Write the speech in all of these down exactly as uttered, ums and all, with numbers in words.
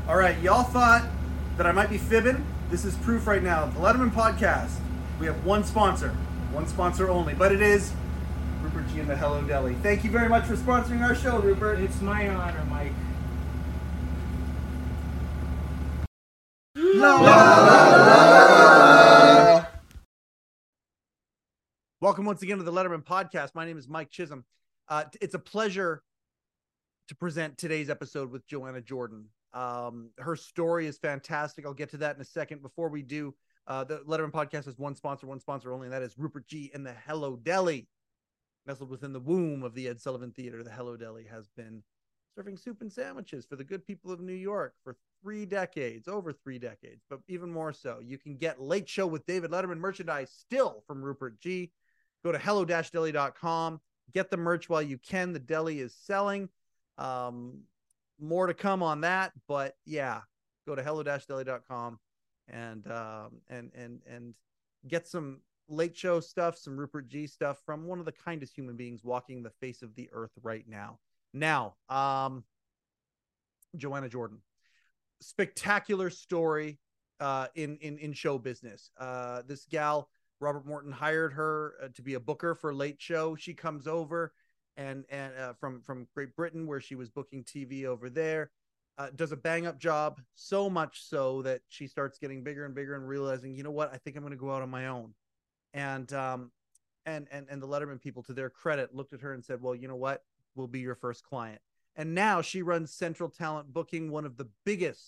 All right, y'all thought that I might be fibbing. This is proof right now. The Letterman Podcast, we have one sponsor, one sponsor only, but it is Rupert G and the Hello Deli. Thank you very much for sponsoring our show, Rupert. It's my honor, Mike. La, la, la, la. Welcome once again to the Letterman Podcast. My name is Mike Chisholm. Uh, it's a pleasure to present today's episode with Joanna Jordan. Um, her story is fantastic. I'll get to that in a second. Before we do, uh, the Letterman Podcast has one sponsor, one sponsor only, and that is Rupert G and the Hello Deli. Nestled within the womb of the Ed Sullivan Theater, the Hello Deli has been serving soup and sandwiches for the good people of New York for three decades, over three decades, but even more so. You can get Late Show with David Letterman merchandise still from Rupert G. Go to hello dash deli dot com. Get the merch while you can. The deli is selling. Um, more to come on that, but yeah, go to hello dash deli dot com and um, and and and get some Late Show stuff, some Rupert G stuff from one of the kindest human beings walking the face of the earth right now. Now, um, Joanna Jordan, spectacular story uh, in in in show business. Uh, this gal, Robert Morton, hired her uh, to be a booker for Late Show. She comes over and and uh, from from Great Britain, where she was booking T V over there, uh, does a bang up job, so much so that she starts getting bigger and bigger and realizing, you know what, I think I'm going to go out on my own. And um and and and the Letterman people, to their credit, looked at her and said, well, you know what, we'll be your first client. And now she runs Central Talent Booking, one of the biggest,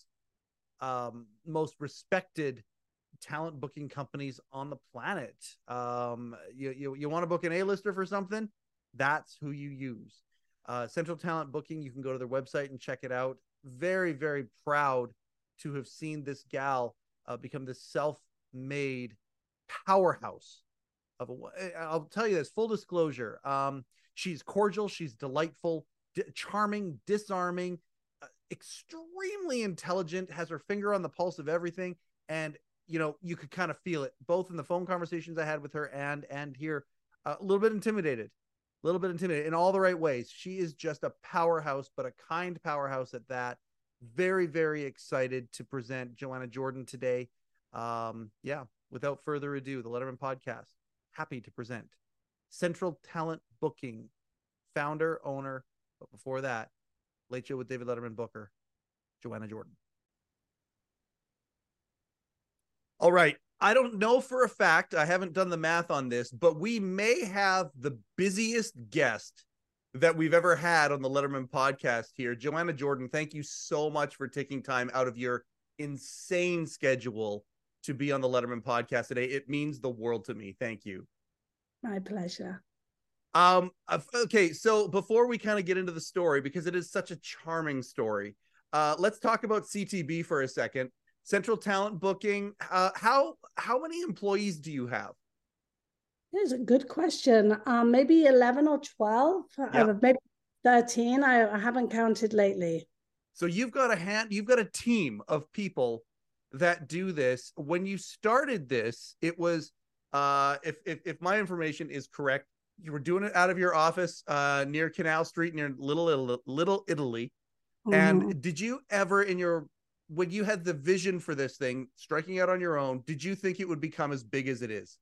um, most respected talent booking companies on the planet. Um, you you, you want to book an A-lister for something? That's who you use. Uh, Central Talent Booking, you can go to their website and check it out. Very, very proud to have seen this gal uh, become this self-made powerhouse of a, I'll tell you this, full disclosure. Um, she's cordial. She's delightful, d- charming, disarming, uh, extremely intelligent, has her finger on the pulse of everything. And, you know, you could kind of feel it both in the phone conversations I had with her and, and here, uh, a little bit intimidated, a little bit intimidated in all the right ways. She is just a powerhouse, but a kind powerhouse at that. Very, very excited to present Joanna Jordan today. Um, yeah. Without further ado, the Letterman Podcast, happy to present Central Talent Booking founder, owner, but before that, Late Show with David Letterman booker, Joanna Jordan. All right. I don't know for a fact, I haven't done the math on this, but we may have the busiest guest that we've ever had on the Letterman Podcast here. Joanna Jordan, thank you so much for taking time out of your insane schedule to be on the Letterman Podcast today. It means the world to me. Thank you. My pleasure. Um, okay, so before we kind of get into the story, because it is such a charming story, uh, let's talk about C T B for a second. Central Talent Booking. Uh, how how many employees do you have? It's a good question. Um, maybe eleven or twelve. Yep. Uh, maybe thirteen. I, I haven't counted lately. So you've got a hand. You've got a team of people that do this. When you started this, it was, uh, if, if, if my information is correct, you were doing it out of your office uh, near Canal Street, near Little Italy, Little Italy. Mm-hmm. And did you ever, in your, when you had the vision for this thing, striking out on your own, did you think it would become as big as it is?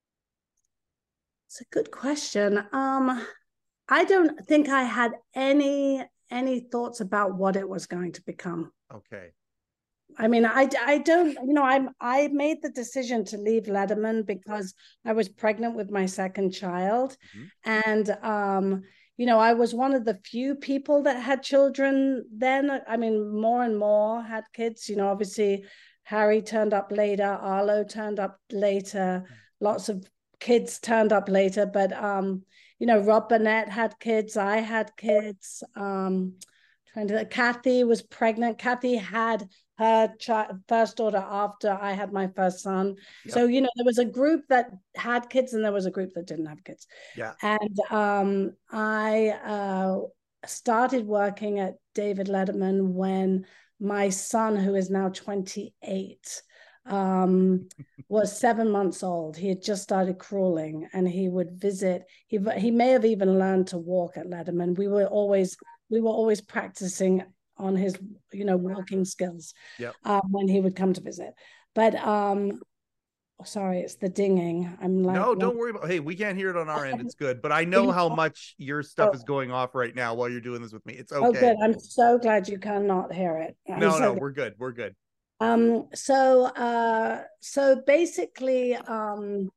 It's a good question. Um, I don't think I had any any thoughts about what it was going to become. Okay. I mean, I, I don't, you know, I'm, I made the decision to leave Letterman because I was pregnant with my second child. Mm-hmm. And, um, you know, I was one of the few people that had children then. I mean, more and more had kids, you know, obviously Harry turned up later, Arlo turned up later, lots of kids turned up later, but, um, you know, Rob Burnett had kids, I had kids, um, trying to, Kathy was pregnant. Kathy had her child, first daughter after I had my first son. Yep. So, you know, there was a group that had kids and there was a group that didn't have kids. Yeah. And um, I uh, started working at David Letterman when my son, who is now twenty-eight, um, was seven months old. He had just started crawling and he would visit. He, he may have even learned to walk at Letterman. We were always, we were always practicing on his, you know, walking skills. Yep. Um, when he would come to visit. But um, sorry, it's the dinging. I'm like, no, don't worry about. Hey, we can't hear it on our end. It's good, but I know how much your stuff oh. is going off right now while you're doing this with me. It's okay. Oh, good. I'm so glad you cannot hear it. I'm no, so no, glad. we're good. We're good. Um. So, uh. So basically, um.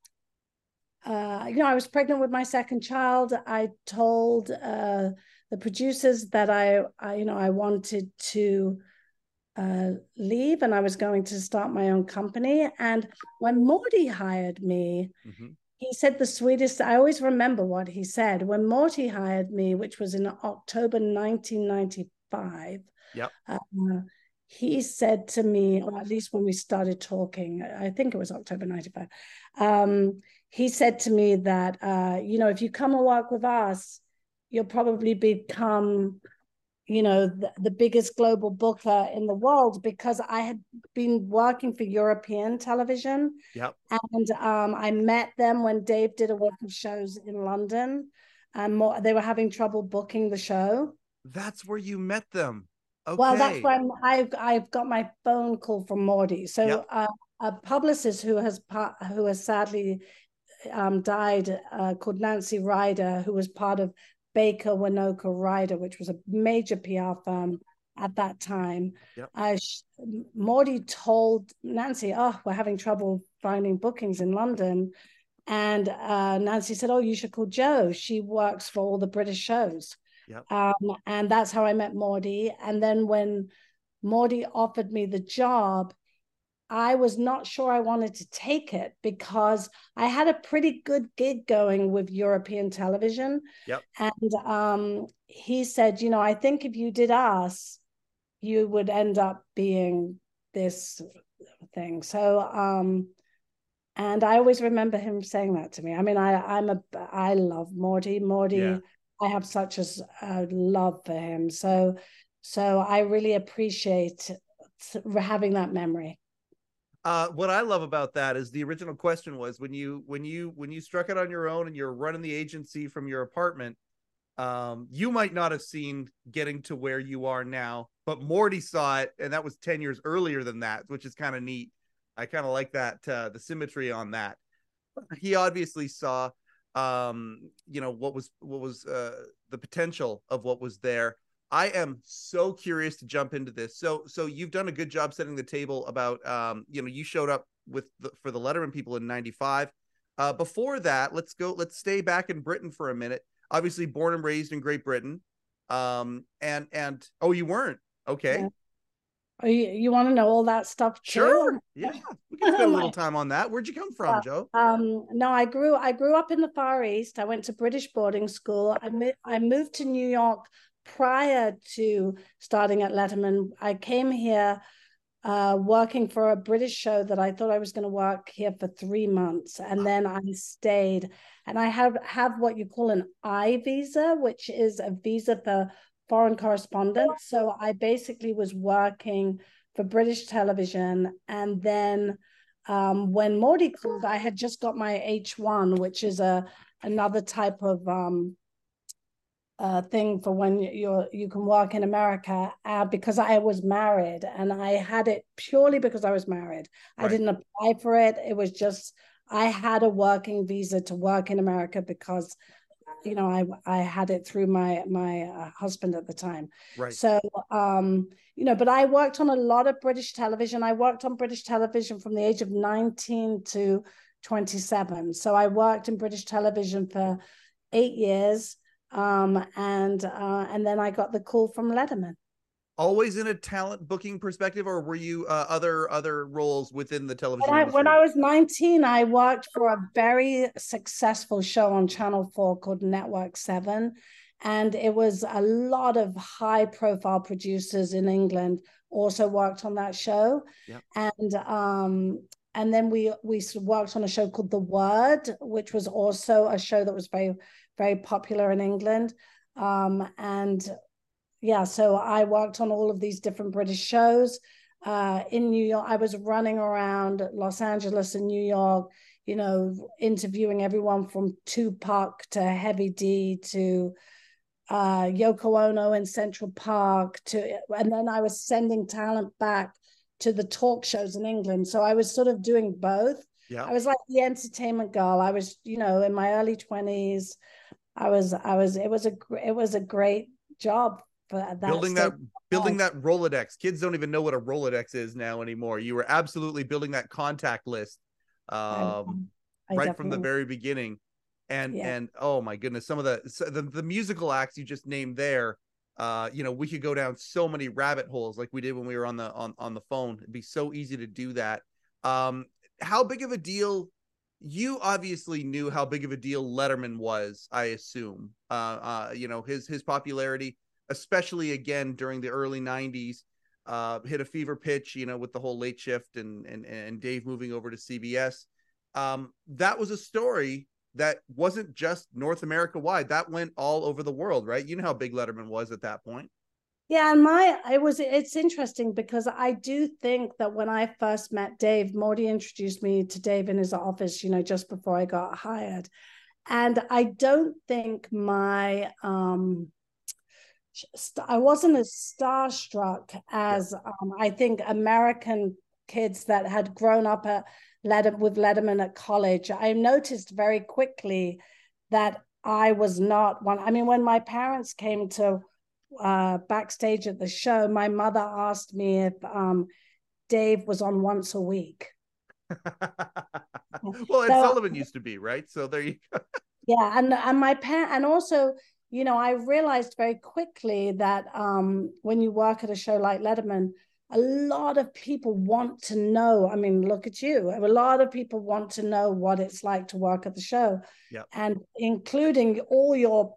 Uh, you know, I was pregnant with my second child. I told uh, the producers that I, I, you know, I wanted to uh, leave and I was going to start my own company. And when Morty hired me, mm-hmm. he said the sweetest, I always remember what he said. When Morty hired me, which was in October nineteen ninety-five, yep. uh, he said to me, or at least when we started talking, I think it was October ninety-five, um, he said to me that, uh, you know, if you come and work with us, you'll probably become, you know, the, the biggest global booker in the world, because I had been working for European television. Yep. And um, I met them when Dave did a week of shows in London, and more, they were having trouble booking the show. That's where you met them. Okay. Well, that's when I've I've got my phone call from Morty. So yep. uh, a publicist who has who has sadly um, died, uh, called Nancy Ryder, who was part of Baker Winokur Ryder, which was a major P R firm at that time. Yep. Uh, she, Morty told Nancy, "Oh, we're having trouble finding bookings in London," and uh, Nancy said, "Oh, you should call Jo. She works for all the British shows." Yep. Um, and that's how I met Morty. And then when Morty offered me the job, I was not sure I wanted to take it because I had a pretty good gig going with European television. Yep. And um, he said, you know, I think if you did us, you would end up being this thing. So, um, and I always remember him saying that to me. I mean, I, I'm a, I love Morty. Morty, yeah. I have such a, a love for him. So, so I really appreciate having that memory. Uh, what I love about that is the original question was when you when you when you struck it on your own and you're running the agency from your apartment, um, you might not have seen getting to where you are now, but Morty saw it, and that was ten years earlier than that, which is kind of neat. I kind of like that, uh, the symmetry on that. He obviously saw, um, you know, what was what was uh, the potential of what was there. I am so curious to jump into this. So, so you've done a good job setting the table about, um, you know, you showed up with the, for the Letterman people in ninety-five. Uh, before that, let's go, let's stay back in Britain for a minute. Obviously born and raised in Great Britain. Um, and, and, oh, you weren't. Okay. Yeah. Oh, you, you want to know all that stuff too? Sure. Yeah. We can spend a little time on that. Where'd you come from, yeah. Jo? Um, no, I grew, I grew up in the Far East. I went to British boarding school. I, mi- I moved to New York prior to starting at Letterman. I came here uh, working for a British show that I thought I was going to work here for three months. And then I stayed, and I have, have what you call an I visa, which is a visa for foreign correspondence. So I basically was working for British television. And then um, when Morty called, I had just got my H one, which is a another type of um, Uh, thing for when you're you can work in America, uh, because I was married, and I had it purely because I was married. Right. I didn't apply for it. It was just I had a working visa to work in America because, you know, I I had it through my my uh, husband at the time. Right. So um, you know, but I worked on a lot of British television. I worked on British television from the age of nineteen to twenty-seven. So I worked in British television for eight years. Um, and uh, and then I got the call from Letterman. Always in a talent booking perspective, or were you uh, other other roles within the television when I, industry? When I was nineteen, I worked for a very successful show on Channel four called Network seven. And it was a lot of high profile producers in England also worked on that show. Yep. And um, and then we we worked on a show called The Word, which was also a show that was very very popular in England. Um, and yeah, so I worked on all of these different British shows uh, in New York. I was running around Los Angeles and New York, you know, interviewing everyone from Tupac to Heavy D to uh, Yoko Ono in Central Park to, and then I was sending talent back to the talk shows in England. So I was sort of doing both. Yeah. I was like the entertainment girl. I was, you know, in my early twenties. I was, I was, it was a, it was a great job for that. Building that, building that Rolodex. Kids don't even know what a Rolodex is now anymore. You were absolutely building that contact list, um, I, I right from the very beginning. And, yeah. and oh my goodness, some of the, the, the musical acts you just named there, uh, you know, we could go down so many rabbit holes like we did when we were on the, on, on the phone. It'd be so easy to do that. Um, how big of a deal, you obviously knew how big of a deal Letterman was, I assume, uh, uh, you know, his, his popularity, especially again, during the early nineties, uh, hit a fever pitch, you know, with the whole Late Shift and, and, and Dave moving over to C B S. Um, that was a story that wasn't just North America wide. That went all over the world, right? You know how big Letterman was at that point. Yeah, and my it was it's interesting because I do think that when I first met Dave, Morty introduced me to Dave in his office, you know, just before I got hired. And I don't think my um I wasn't as starstruck as um, I think American kids that had grown up at Letterman, with Letterman at college. I noticed very quickly that I was not one. I mean, when my parents came to uh, backstage at the show, my mother asked me if um, Dave was on once a week. Well, Ed so, Sullivan used to be, right? So there you go. Yeah, and and my parent, and also, you know, I realized very quickly that um, when you work at a show like Letterman, a lot of people want to know. I mean, look at you. A lot of people want to know what it's like to work at the show. Yep. And including all your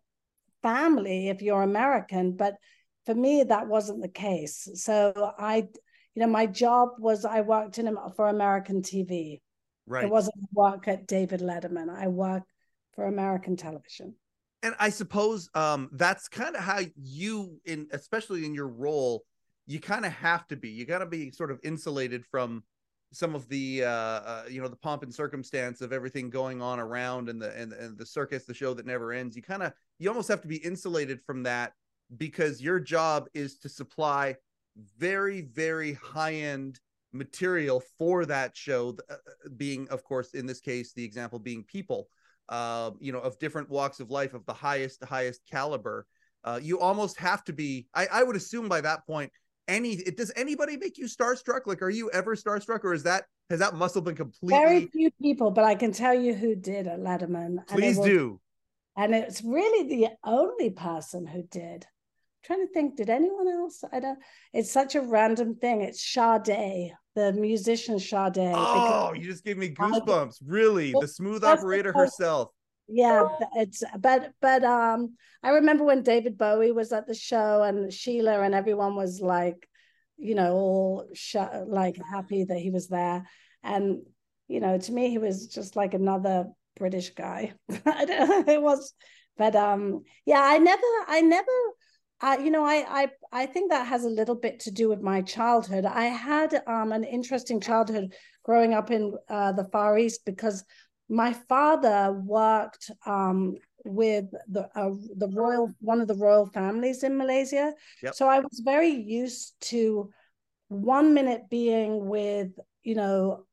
family if you're American. But for me, that wasn't the case. So I, you know, my job was I worked in for American T V. Right. It wasn't work at David Letterman. I worked for American television. And I suppose um, that's kind of how you, in especially in your role, you kind of have to be. You got to be sort of insulated from some of the, uh, uh, you know, the pomp and circumstance of everything going on around and the and, and the circus, the show that never ends. You kind of, you almost have to be insulated from that because your job is to supply very, very high end material for that show. Uh, being, of course, in this case, the example being people. Uh, you know, of different walks of life, of the highest, the highest caliber. Uh, you almost have to be, I, I would assume by that point, any, it, does anybody make you starstruck? Like, are you ever starstruck, or is that, has that muscle been completely? Very few people, but I can tell you who did at Letterman. Please and was, do. And it's really the only person who did. I'm trying to think, did anyone else? I don't, it's such a random thing. It's Sade, the musician Sade. Oh, you just gave me goosebumps. I, really? The smooth operator herself. Yeah, it's, but, but um, I remember when David Bowie was at the show and Sheila and everyone was like, you know, all sh- like happy that he was there. And, you know, to me, he was just like another British guy. I don't know, it was, but um, yeah, I never, I never, Uh, you know, I, I I think that has a little bit to do with my childhood. I had um, an interesting childhood growing up in uh, the Far East because my father worked um, with the uh, the royal one of the royal families in Malaysia. Yep. So I was very used to one minute being with, you know,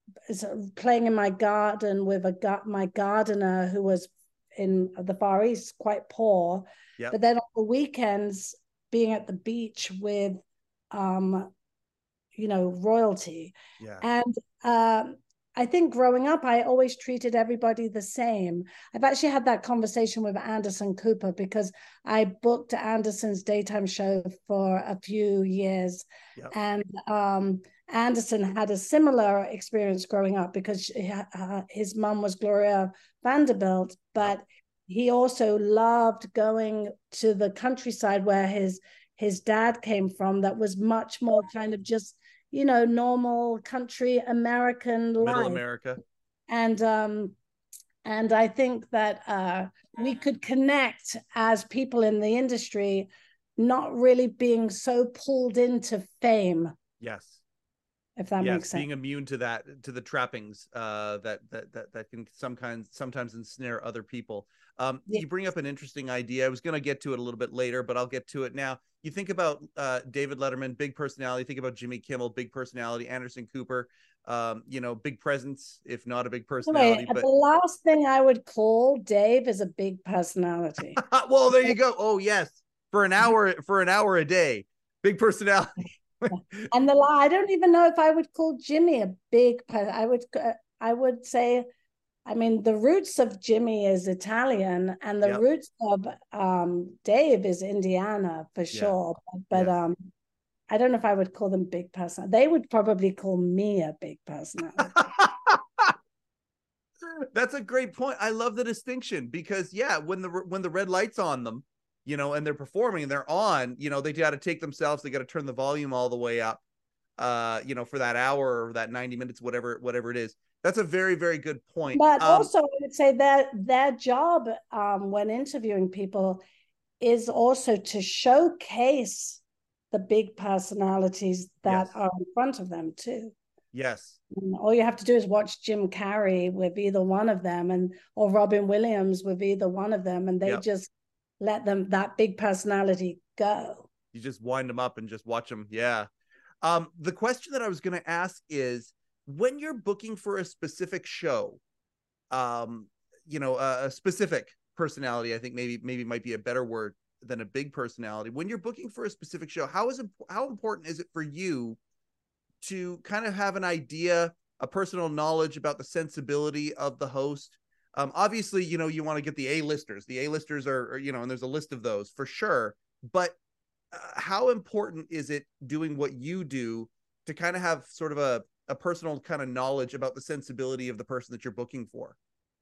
playing in my garden with a my gardener who was in the Far East, quite poor. Yep. But then on the weekends, being at the beach with, um, you know, royalty. Yeah. And um, I think growing up, I always treated everybody the same. I've actually had that conversation with Anderson Cooper because I booked Anderson's daytime show for a few years. Yep. And um, Anderson had a similar experience growing up because she, uh, his mom was Gloria Vanderbilt, but yep. he also loved going to the countryside where his his dad came from. That was much more kind of just, you know, normal country American life. Middle America. And um, and I think that uh, we could connect as people in the industry, not really being so pulled into fame. Yes. if that yes, makes sense. being immune to that, to the trappings uh, that, that that that can sometimes sometimes ensnare other people. Um, Yeah. You bring up an interesting idea. I was going to get to it a little bit later, but I'll get to it now. You think about uh, David Letterman, big personality. Think about Jimmy Kimmel, big personality. Anderson Cooper, um, you know, big presence, if not a big personality. Anyway, But the last thing I would call Dave is a big personality. well, there you go. Oh yes, for an hour, for an hour a day, big personality. And the I don't even know if I would call Jimmy a big person. I would uh, I would say, I mean, the roots of Jimmy is Italian, and the Yep. roots of um, Dave is Indiana for sure. Yeah. But yes. um, I don't know if I would call them big person. They would probably call me a big personality. That's a great point. I love the distinction because yeah, when the when the red light's on them, you know, and they're performing and they're on, you know, they got to take themselves, they got to turn the volume all the way up, uh, you know, for that hour or that ninety minutes, whatever, whatever it is. That's a very, very good point. But um, also, I would say that their job um, when interviewing people is also to showcase the big personalities that yes. are in front of them too. Yes. And all you have to do is watch Jim Carrey with either one of them, and or Robin Williams with either one of them, and they yep. just let them that big personality go. You just wind them up and just watch them. Yeah. Um, the question that I was going to ask is, when you're booking for a specific show, um, you know, a, a specific personality, I think maybe maybe might be a better word than a big personality. When you're booking for a specific show, how is it, how important is it for you to kind of have an idea, a personal knowledge about the sensibility of the host? Um, obviously, you know, you want to get the A-listers. The A-listers are, are, you know, and there's a list of those for sure. But uh, how important is it doing what you do to kind of have sort of a, a personal kind of knowledge about the sensibility of the person that you're booking for?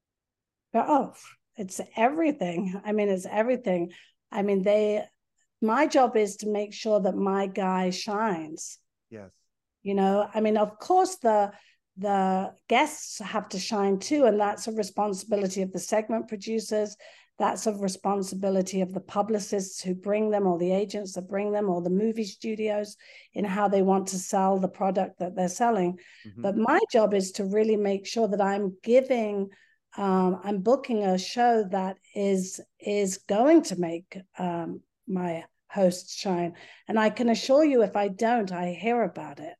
Oh, it's everything. I mean, it's everything. I mean, they, my job is to make sure that my guy shines. Yes. You know, I mean, of course, the the guests have to shine too, and that's a responsibility of the segment producers. That's a responsibility of the publicists who bring them, or the agents that bring them, or the movie studios in how they want to sell the product that they're selling. Mm-hmm. But my job is to really make sure that I'm giving, um, I'm booking a show that is is going to make um, my host shine. And I can assure you, if I don't, I hear about it.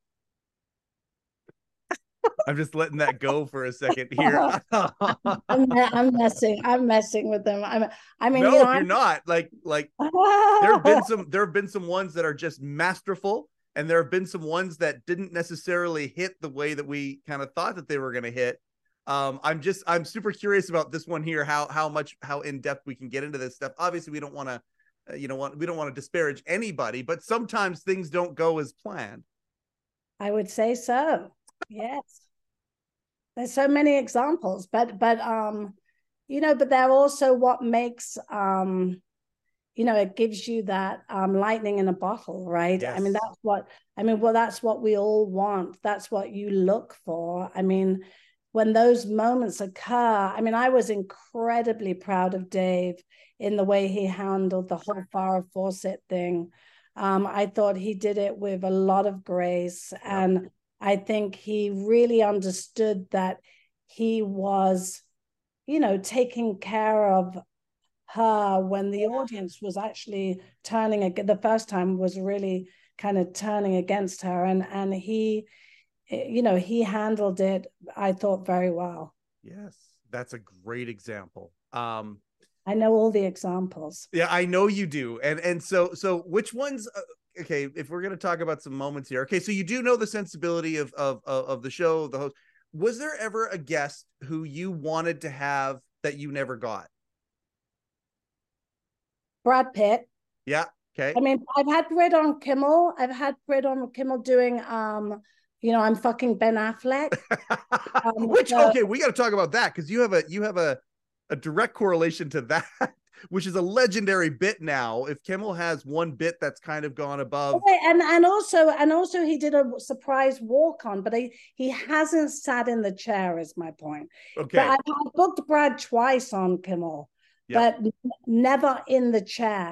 I'm just letting that go for a second here. I'm, I'm messing. I'm messing with them. I'm. I mean, no, you know, you're I'm... not. Like, like there have been some. There have been some ones that are just masterful, and there have been some ones that didn't necessarily hit the way that we kind of thought that they were going to hit. Um, I'm just. I'm super curious about this one here. How how much how in depth we can get into this stuff. Obviously, we don't want to. Uh, you know, want we don't want to disparage anybody, but sometimes things don't go as planned. I would say so. Yes. There's so many examples, but but um, you know, but they're also what makes um, you know, it gives you that um lightning in a bottle, right? Yes. I mean, that's what I mean, well, that's what we all want. That's what you look for. I mean, when those moments occur, I mean, I was incredibly proud of Dave in the way he handled the whole Farrah Fawcett thing. Um, I thought he did it with a lot of grace, yep. and I think he really understood that he was, you know, taking care of her when the audience was actually turning against, the first time was really kind of turning against her. And, and he, you know, he handled it, I thought, very well. Yes, that's a great example. Um, I know all the examples. Yeah, I know you do. And, and so, so which ones, uh, okay, if we're going to talk about some moments here. Okay, so you do know the sensibility of, of of the show, the host. Was there ever a guest who you wanted to have that you never got? Brad Pitt. Yeah. Okay. I mean, I've had Brit on Kimmel. I've had Brit on Kimmel doing, um, you know, I'm fucking Ben Affleck. um, Which so, okay, we got to talk about that because you have a you have a a direct correlation to that. Which is a legendary bit now. If Kimmel has one bit that's kind of gone above, okay, and and also and also he did a surprise walk on, but he he hasn't sat in the chair. Is my point. Okay, but I've, I've booked Brad twice on Kimmel, yep. but never in the chair.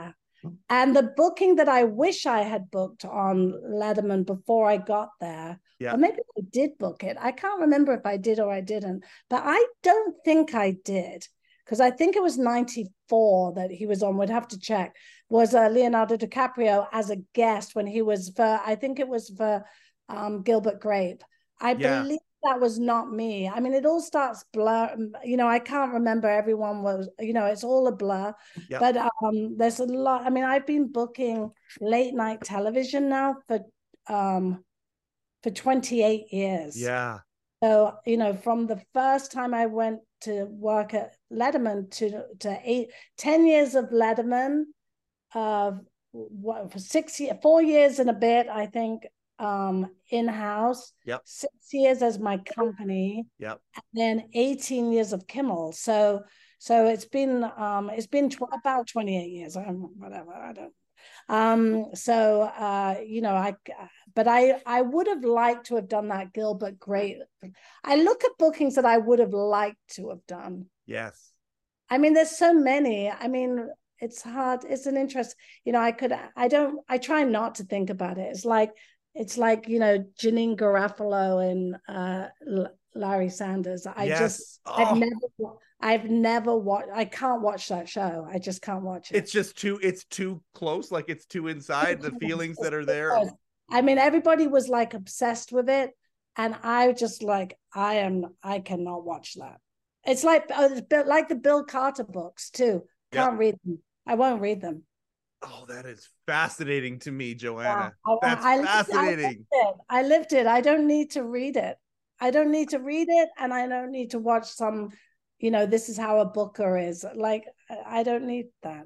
And the booking that I wish I had booked on Letterman before I got there, Yeah. or maybe I did book it. I can't remember if I did or I didn't, but I don't think I did, because I think it was ninety-four that he was on. We'd have to check. Was uh, Leonardo DiCaprio as a guest when he was for, I think it was for um, Gilbert Grape. I Yeah. believe that was not me. I mean, it all starts blur. You know, I can't remember everyone was, you know, it's all a blur. Yep. But um, there's a lot. I mean, I've been booking late night television now for um, for twenty-eight years. Yeah. So, you know, from the first time I went to work at Letterman to, to eight, ten years of Letterman, uh, what, for six years, four years and a bit, I think, um in-house, yep six years as my company, yep and then eighteen years of Kimmel. So so it's been um it's been tw- about twenty-eight years. I don't whatever I don't um so uh you know I but I I would have liked to have done that Gilbert Grape. I look at bookings that I would have liked to have done. Yes. I mean, there's so many. I mean, it's hard. It's an interest. You know, I could, I don't, I try not to think about it. It's like, it's like, you know, Janine Garofalo and uh, Larry Sanders. I yes. just, oh. I've never, I've never watched, I can't watch that show. I just can't watch it. It's just too, it's too close. Like it's too inside the feelings that are there. I mean, everybody was like obsessed with it. And I just like, I am, I cannot watch that. It's like, uh, like the Bill Carter books too. Can't yep. read them. I won't read them. Oh, that is fascinating to me, Joanna. Yeah, I, That's I, fascinating. I lived, it. I lived it. I don't need to read it. I don't need to read it, and I don't need to watch some, you know, this is how a booker is. Like, I don't need that.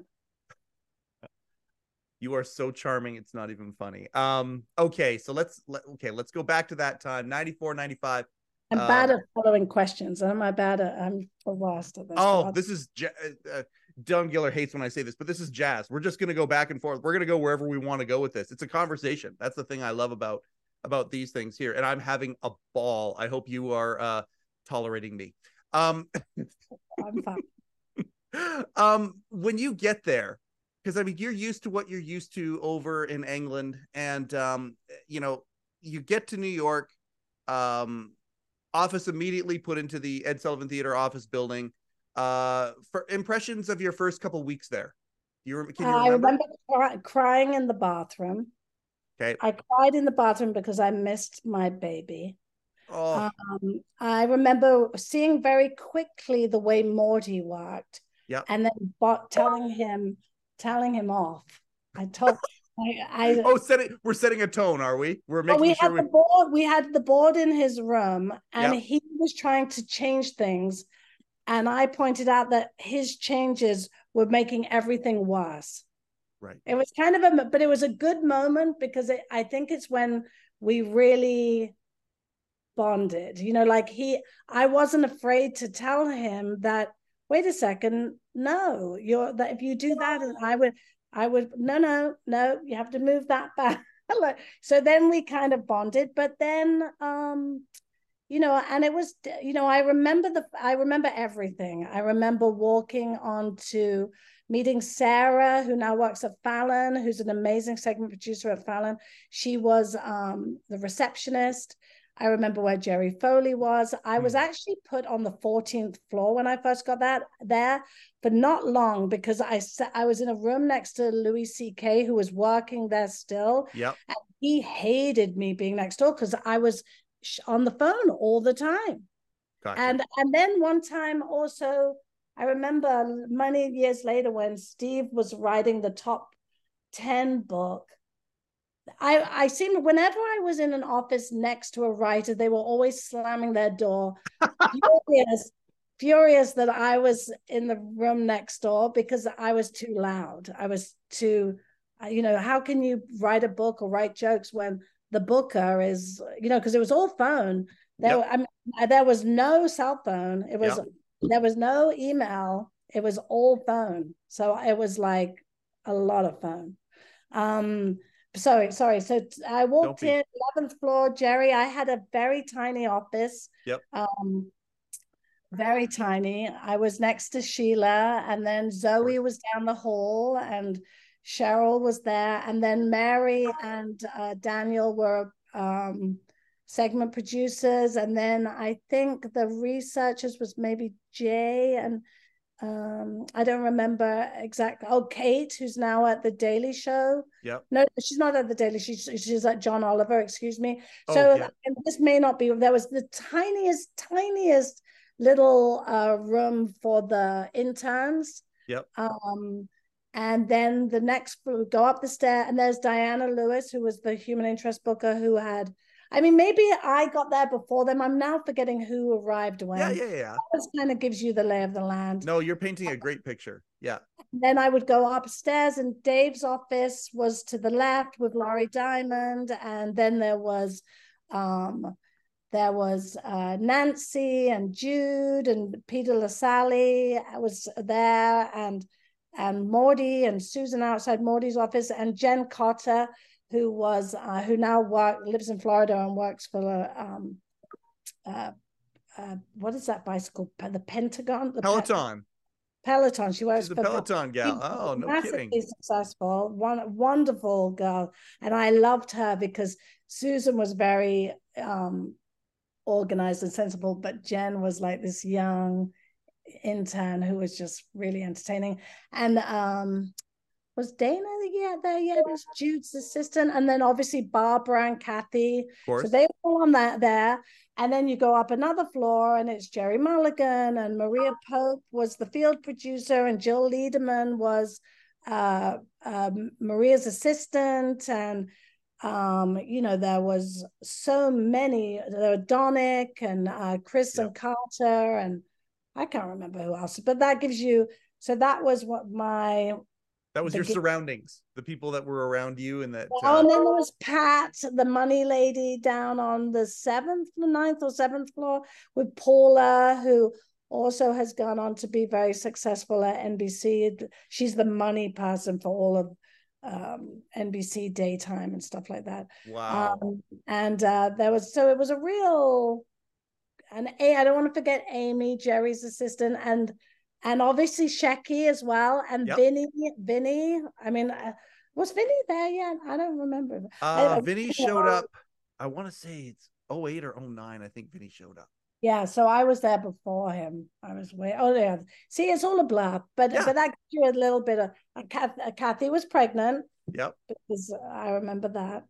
You are so charming. It's not even funny. Um, okay, so let's let, okay, let's go back to that time, ninety-four, ninety-five. I'm um, bad at following questions. I'm bad at, I'm lost at this. Oh, this is, uh, Don Giller hates when I say this, but this is jazz. We're just going to go back and forth. We're going to go wherever we want to go with this. It's a conversation. That's the thing I love about, about these things here. And I'm having a ball. I hope you are uh, tolerating me. Um, I'm fine. um, when you get there, because I mean, you're used to what you're used to over in England, and um, you know, you get to New York, um, office immediately put into the Ed Sullivan Theater office building. Uh, for impressions of your first couple weeks there, you can you remember? I remember cry- crying in the bathroom. Okay, I cried in the bathroom because I missed my baby. Oh, um, I remember seeing very quickly the way Morty worked. Yeah, and then but telling him, telling him off. I told. I, I, oh, setting, we're setting a tone, are we? We're making well, we sure had we... the board. We had the board in his room, and Yep. he was trying to change things. And I pointed out that his changes were making everything worse. Right. It was kind of a, but it was a good moment because it, I think it's when we really bonded. You know, like he, I wasn't afraid to tell him that, wait a second, no, you're that if you do that, and I would, I would, no, no, no, you have to move that back. So then we kind of bonded, but then, um, you know, and it was, you know, I remember the, I remember everything. I remember walking on to meeting Sarah, who now works at Fallon, who's an amazing segment producer at Fallon. She was um, the receptionist. I remember where Jerry Foley was. I was actually put on the fourteenth floor when I first got that there, but not long, because I I was in a room next to Louis C K, who was working there still. Yep. And he hated me being next door because I was on the phone all the time. Gotcha. And and then one time also, I remember many years later when Steve was writing the top ten book, I, I seemed, whenever I was in an office next to a writer, they were always slamming their door, furious, furious that I was in the room next door because I was too loud. I was too, you know, how can you write a book or write jokes when the booker is, you know, because it was all phone. There, yep. I mean, there was no cell phone. It was, yep. There was no email. It was all phone. So it was like a lot of phone. Um, sorry, sorry. So I walked in, eleventh floor, Jerry. I had a very tiny office. Yep. Um, very tiny. I was next to Sheila, and then Zoe was down the hall, and Cheryl was there, and then Mary and uh, Daniel were um, segment producers, and then I think the researchers was maybe Jay and um, I don't remember exactly. Oh, Kate, who's now at the Daily Show. Yep. No, she's not at the Daily. She's she's at John Oliver. Excuse me. Oh, So yeah. and this may not be. There was the tiniest, tiniest little uh, room for the interns. Yep. Um, and then the next go up the stair, and there's Diana Lewis, who was the human interest booker, who had. I mean, maybe I got there before them. I'm now forgetting who arrived when. Yeah, yeah, yeah. That kind of gives you the lay of the land. No, you're painting a great picture. Yeah. Then I would go upstairs, and Dave's office was to the left with Laurie Diamond, and then there was, um, there was uh, Nancy and Jude and Peter LaSalle was there, and and Morty and Susan outside Morty's office, and Jen Cotter, who was uh, who now work lives in Florida and works for um, uh, uh, what is that bicycle? The Pentagon, the Peloton. Pe- Peloton. She works She's a for Peloton gal. Oh, no massively kidding. successful, one wonderful girl, and I loved her because Susan was very um, organized and sensible, but Jen was like this young intern who was just really entertaining, and um, was Dana yeah there? Yeah, it was Jude's assistant, and then obviously Barbara and Kathy. Of course. So they were all on that there. And then you go up another floor, and it's Jerry Mulligan, and Maria Pope was the field producer, and Jill Liederman was uh, um, Maria's assistant, and um, you know there was so many. There were Donick and uh, Chris yep. and Carter, and I can't remember who else. But that gives you. So that was what my. That was your surroundings, the people that were around you, and that. Oh, uh, and then there was Pat, the money lady, down on the seventh, ninth, or seventh floor with Paula, who also has gone on to be very successful at N B C. She's the money person for all of um, N B C daytime and stuff like that. Wow. Um, and uh, there was so it was a real, and a I don't want to forget Amy, Jerry's assistant, and. And obviously Shecky as well, and yep. Vinny, Vinny. I mean, uh, was Vinny there yet? I don't remember. Uh, I, Vinny showed up. I want to say it's oh eight or oh nine. I think Vinny showed up. Yeah, so I was there before him. I was way. Oh yeah. See, it's all a blur, but yeah. but that gives you a little bit of. Uh, Kathy, uh, Kathy was pregnant. Yep. Because I remember that.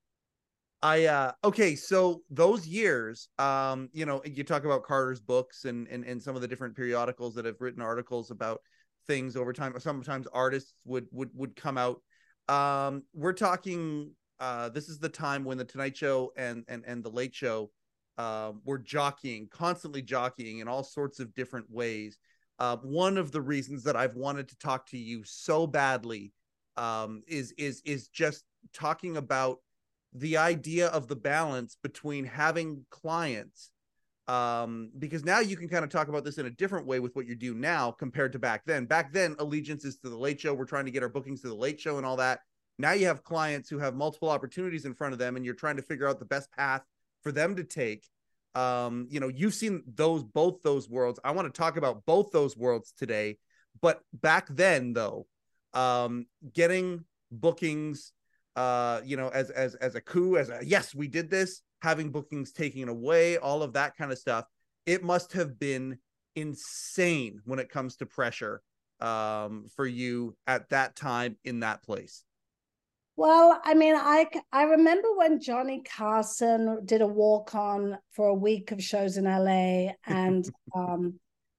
I uh okay, so those years, um, you know, you talk about Carter's books and and and some of the different periodicals that have written articles about things over time. Sometimes artists would would would come out. Um, we're talking. Uh, this is the time when the Tonight Show and and and the Late Show, uh, were jockeying, constantly jockeying in all sorts of different ways. Uh, one of the reasons that I've wanted to talk to you so badly, um, is is is just talking about the idea of the balance between having clients, um, because now you can kind of talk about this in a different way with what you do now compared to back then. Back then, allegiance is to the Late Show. We're trying to get our bookings to the Late Show and all that. Now you have clients who have multiple opportunities in front of them, and you're trying to figure out the best path for them to take. Um, you know, you've seen those, both those worlds. I want to talk about both those worlds today, but back then though, um, getting bookings, uh you know as as as a coup, as a yes we did this, having bookings taken away, all of that kind of stuff, it must have been insane when it comes to pressure um for you at that time in that place. Well, I mean, I I remember when Johnny Carson did a walk on for a week of shows in L A, and um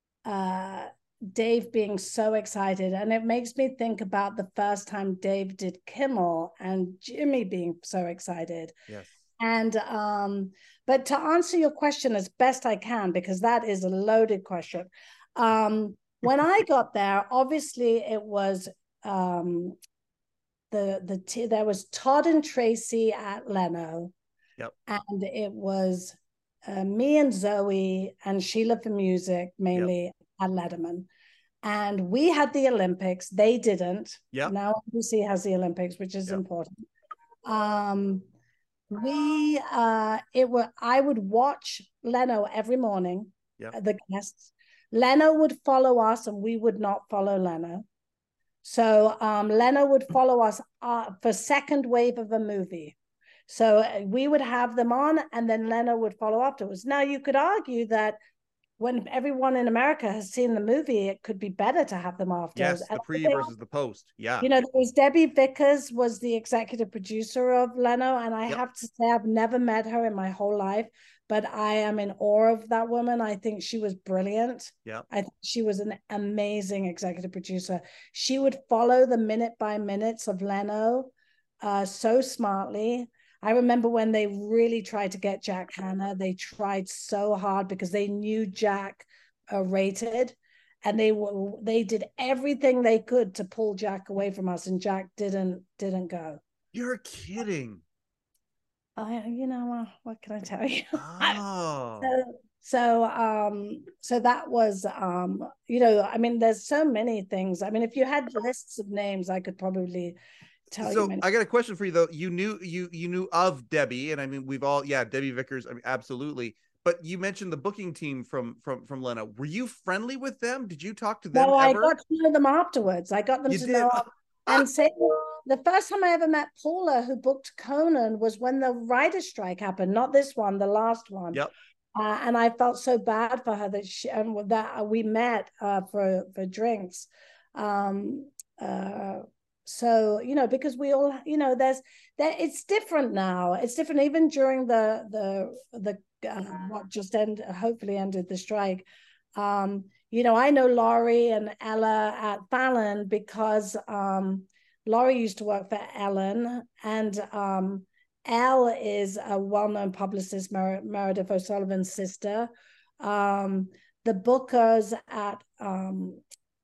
uh Dave being so excited, and it makes me think about the first time Dave did Kimmel and Jimmy being so excited. Yes. And um, but to answer your question as best I can, because that is a loaded question. Um, when I got there, obviously it was um, the the t- there was Todd and Tracy at Leno. Yep. And it was uh, me and Zoe and Sheila for music mainly. Yep. At Letterman, and we had the Olympics. They didn't. Yeah. Now N B C has the Olympics, which is yep. important. Um, we uh, it were. I would watch Leno every morning. Yeah. The guests. Leno would follow us, and we would not follow Leno. So um, Leno would follow us uh, for second wave of a movie. So we would have them on, and then Leno would follow afterwards. Now, you could argue that when everyone in America has seen the movie, it could be better to have them afterwards. Yes, the pre versus the post. Yeah. You know, there was Debbie Vickers was the executive producer of Leno, and I Yep. have to say I've never met her in my whole life, but I am in awe of that woman. I think she was brilliant. Yeah. I think she was an amazing executive producer. She would follow the minute by minutes of Leno uh, so smartly. I remember when they really tried to get Jack Hanna, they tried so hard because they knew Jack uh, rated, and they were they did everything they could to pull Jack away from us, and Jack didn't didn't go. You're kidding. I, you know, uh, what can I tell you? Oh. so, so, um, so that was, um, you know, I mean, there's so many things. I mean, if you had lists of names, I could probably tell so you. Many. I got a question for you though. You knew you you knew of Debbie, and I mean, we've all yeah, Debbie Vickers. I mean, absolutely. But you mentioned the booking team from from from Leno. Were you friendly with them? Did you talk to them No, ever? I got to know them afterwards. I got them you to did? know. And say, the first time I ever met Paula, who booked Conan, was when the writer's strike happened. Not this one, the last one. Yep. Uh, and I felt so bad for her that she and that we met uh, for for drinks. Um, uh, so you know, because we all, you know, there's there. It's different now. It's different even during the the the uh, what just ended, hopefully ended the strike. Um, you know, I know Laurie and Ella at Fallon because um, Laurie used to work for Ellen, and um, Elle is a well-known publicist, Mer- Meredith O'Sullivan's sister. Um, the bookers at um,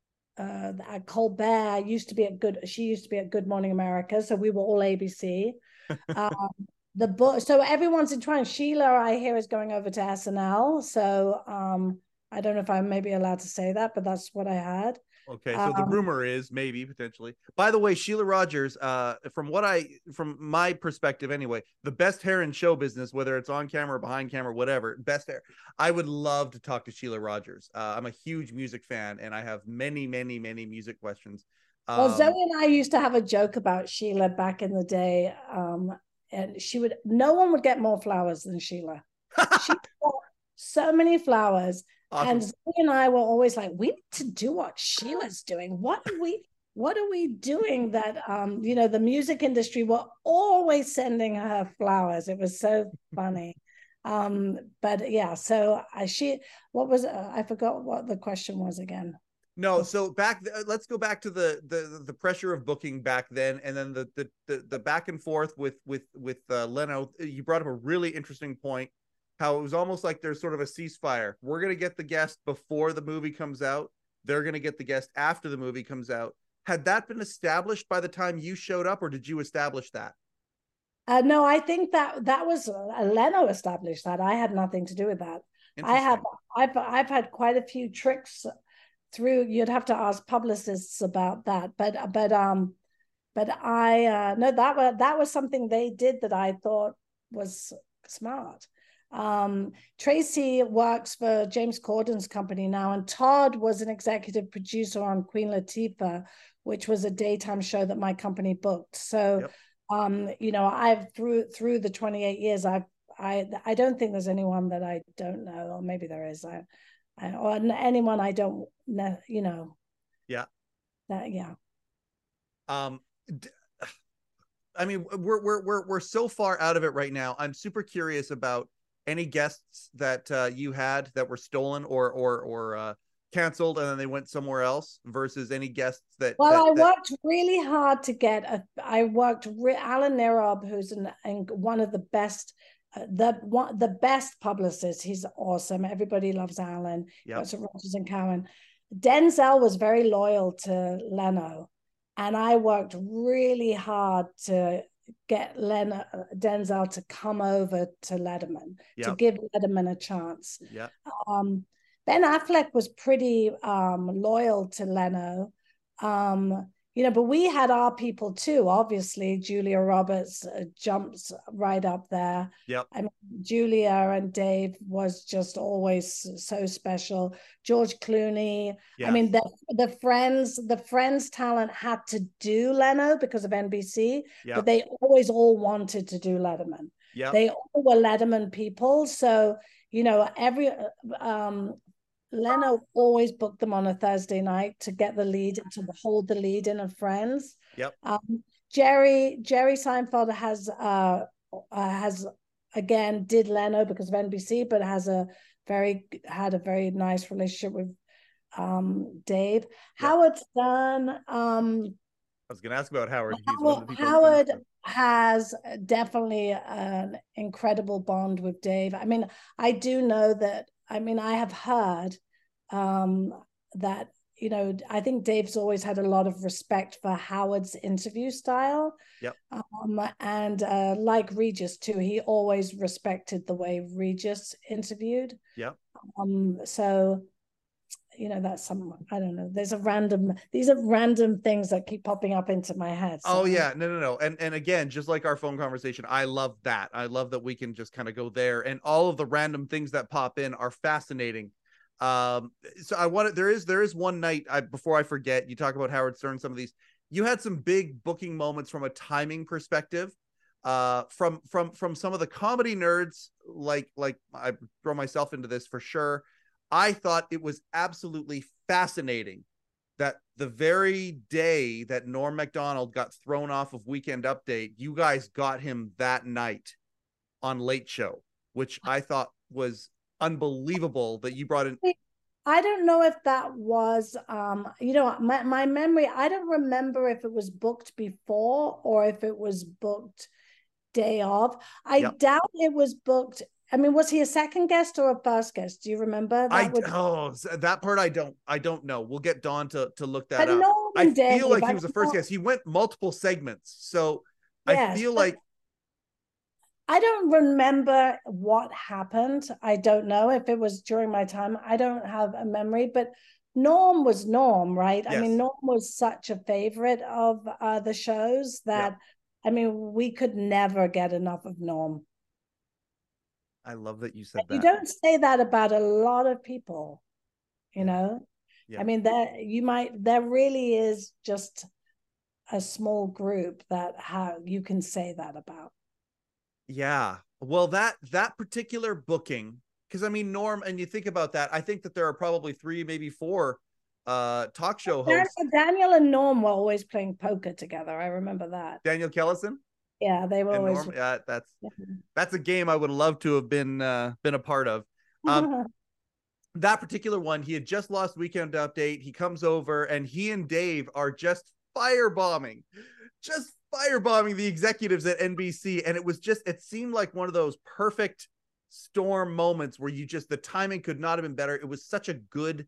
uh, at Colbert used to be at Good. She used to be at Good Morning America, so we were all A B C. um, the book, so everyone's in trying. Sheila, I hear, is going over to S N L. So um, I don't know if I'm maybe allowed to say that, but that's what I had. Okay, so um, the rumor is maybe potentially. By the way, Sheila Rogers, uh, from what I, from my perspective anyway, the best hair in show business, whether it's on camera or behind camera, whatever, best hair. I would love to talk to Sheila Rogers. Uh, I'm a huge music fan, and I have many, many, many music questions. Um, well, Zoe and I used to have a joke about Sheila back in the day, um, and she would. No one would get more flowers than Sheila. She got so many flowers. Awesome. And Zoe and I were always like, we need to do what Sheila's doing. What are we, what are we doing that, um, you know, the music industry were always sending her flowers. It was so funny. um, but yeah, so I, she, what was, uh, I forgot what the question was again. No, so back, let's go back to the, the, the pressure of booking back then. And then the, the, the, the back and forth with, with, with uh, Leno. You brought up a really interesting point. How it was almost like there's sort of a ceasefire. We're going to get the guest before the movie comes out. They're going to get the guest after the movie comes out. Had that been established by the time you showed up, or did you establish that? Uh, no, I think that that was uh, Leno established that. I had nothing to do with that. I have, I've, I've had quite a few tricks through. You'd have to ask publicists about that, but, but, um, but I, uh, no, that was, that was something they did that I thought was smart. Um, Tracy works for James Corden's company now, and Todd was an executive producer on Queen Latifah, which was a daytime show that my company booked. So, yep. um, you know, I've through through the twenty-eight years, I've I I don't think there's anyone that I don't know, or maybe there is, I, I or anyone I don't know, you know. Yeah. That yeah. Um. I mean, we're we're we're we're so far out of it right now. I'm super curious about any guests that uh, you had that were stolen or or or uh, canceled and then they went somewhere else versus any guests that. Well, that, I that... worked really hard to get a. I worked re- Alan Nerob, who's an, one of the best, uh, the one the best publicists. He's awesome. Everybody loves Alan. Yeah. Rogers and Cowan. Denzel was very loyal to Leno, and I worked really hard to get Len Denzel to come over to Letterman, yep. to give Letterman a chance. Yeah. Um, Ben Affleck was pretty um, loyal to Leno. Um, you know, but we had our people too. Obviously, Julia Roberts uh, jumps right up there. Yep. I mean, Julia and Dave was just always so special. George Clooney. Yes. I mean, the the Friends, the Friends talent had to do Leno because of N B C, yep. but they always all wanted to do Letterman. Yeah, they all were Letterman people. So you know, every um. Leno always booked them on a Thursday night to get the lead, to hold the lead in of Friends. Yep. Um, Jerry Jerry Seinfeld has uh, uh has again did Leno because of N B C, but has a very had a very nice relationship with um Dave. Yep. Howard Stern. Um, I was going to ask about Howard. He's Howard, one of the people Howard has definitely an incredible bond with Dave. I mean, I do know that. I mean, I have heard um, that, you know, I think Dave's always had a lot of respect for Howard's interview style. Yep. Um, and uh, like Regis too, he always respected the way Regis interviewed. Yep. Um, so, you know, that's some, I don't know, there's a random, these are random things that keep popping up into my head. So. Oh yeah, no, no, no. And, and again, just like our phone conversation, I love that. I love that we can just kind of go there, and all of the random things that pop in are fascinating. Um, so I wanted, there is, there is one night I, before I forget, you talk about Howard Stern, some of these, you had some big booking moments from a timing perspective, uh, from, from, from some of the comedy nerds, like, like I throw myself into this for sure. I thought it was absolutely fascinating that the very day that Norm Macdonald got thrown off of Weekend Update, you guys got him that night on Late Show, which I thought was unbelievable that you brought in. I don't know if that was, um, you know, my, my memory, I don't remember if it was booked before or if it was booked day of. I yep. doubt it was booked. I mean, was he a second guest or a first guest? Do you remember? That I would... oh that part I don't I don't know. We'll get Dawn to to look that but up. No I Dave, feel like he was the first guest. He went multiple segments, so yes, I feel like I don't remember what happened. I don't know if it was during my time. I don't have a memory, but Norm was Norm, right? Yes. I mean, Norm was such a favorite of uh, the shows that, yeah. I mean, we could never get enough of Norm. I love that you said that. You don't say that about a lot of people, you yeah. know? Yeah. I mean, there you might, there really is just a small group that how you can say that about. Yeah. Well, that, that particular booking, because I mean, Norm, and you think about that, I think that there are probably three, maybe four uh, talk show hosts. Daniel and Norm were always playing poker together. I remember that. Daniel Kellison? Yeah, they were and always. Norm, yeah, that's yeah. that's a game I would love to have been uh, been a part of. Um, that particular one, he had just lost Weekend Update. He comes over, and he and Dave are just firebombing, just firebombing the executives at N B C. And it was just, it seemed like one of those perfect storm moments where you just, the timing could not have been better. It was such a good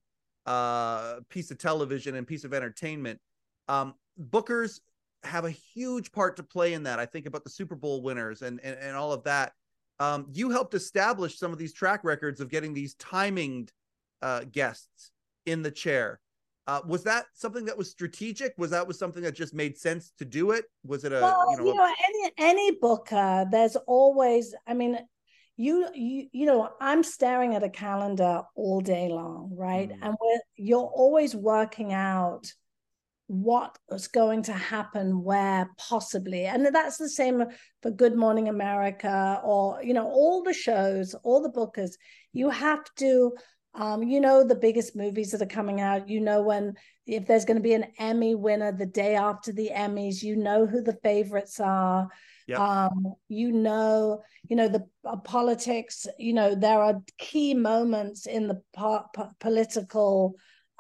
uh, piece of television and piece of entertainment. Um, bookers have a huge part to play in that. I think about the Super Bowl winners and, and, and all of that. Um, you helped establish some of these track records of getting these timinged uh, guests in the chair. Uh, was that something that was strategic? Was that was something that just made sense to do it? Was it a, well, you know, you know a... any, any booker, there's always, I mean, you, you, you know, I'm staring at a calendar all day long, right? Mm. And we're, you're always working out what is going to happen where possibly, and that's the same for Good Morning America, or you know, all the shows, all the bookers. You have to um you know, the biggest movies that are coming out, you know, when if there's going to be an Emmy winner the day after the Emmys, you know who the favorites are. Yep. um you know you know the uh, politics, you know, there are key moments in the po- po- political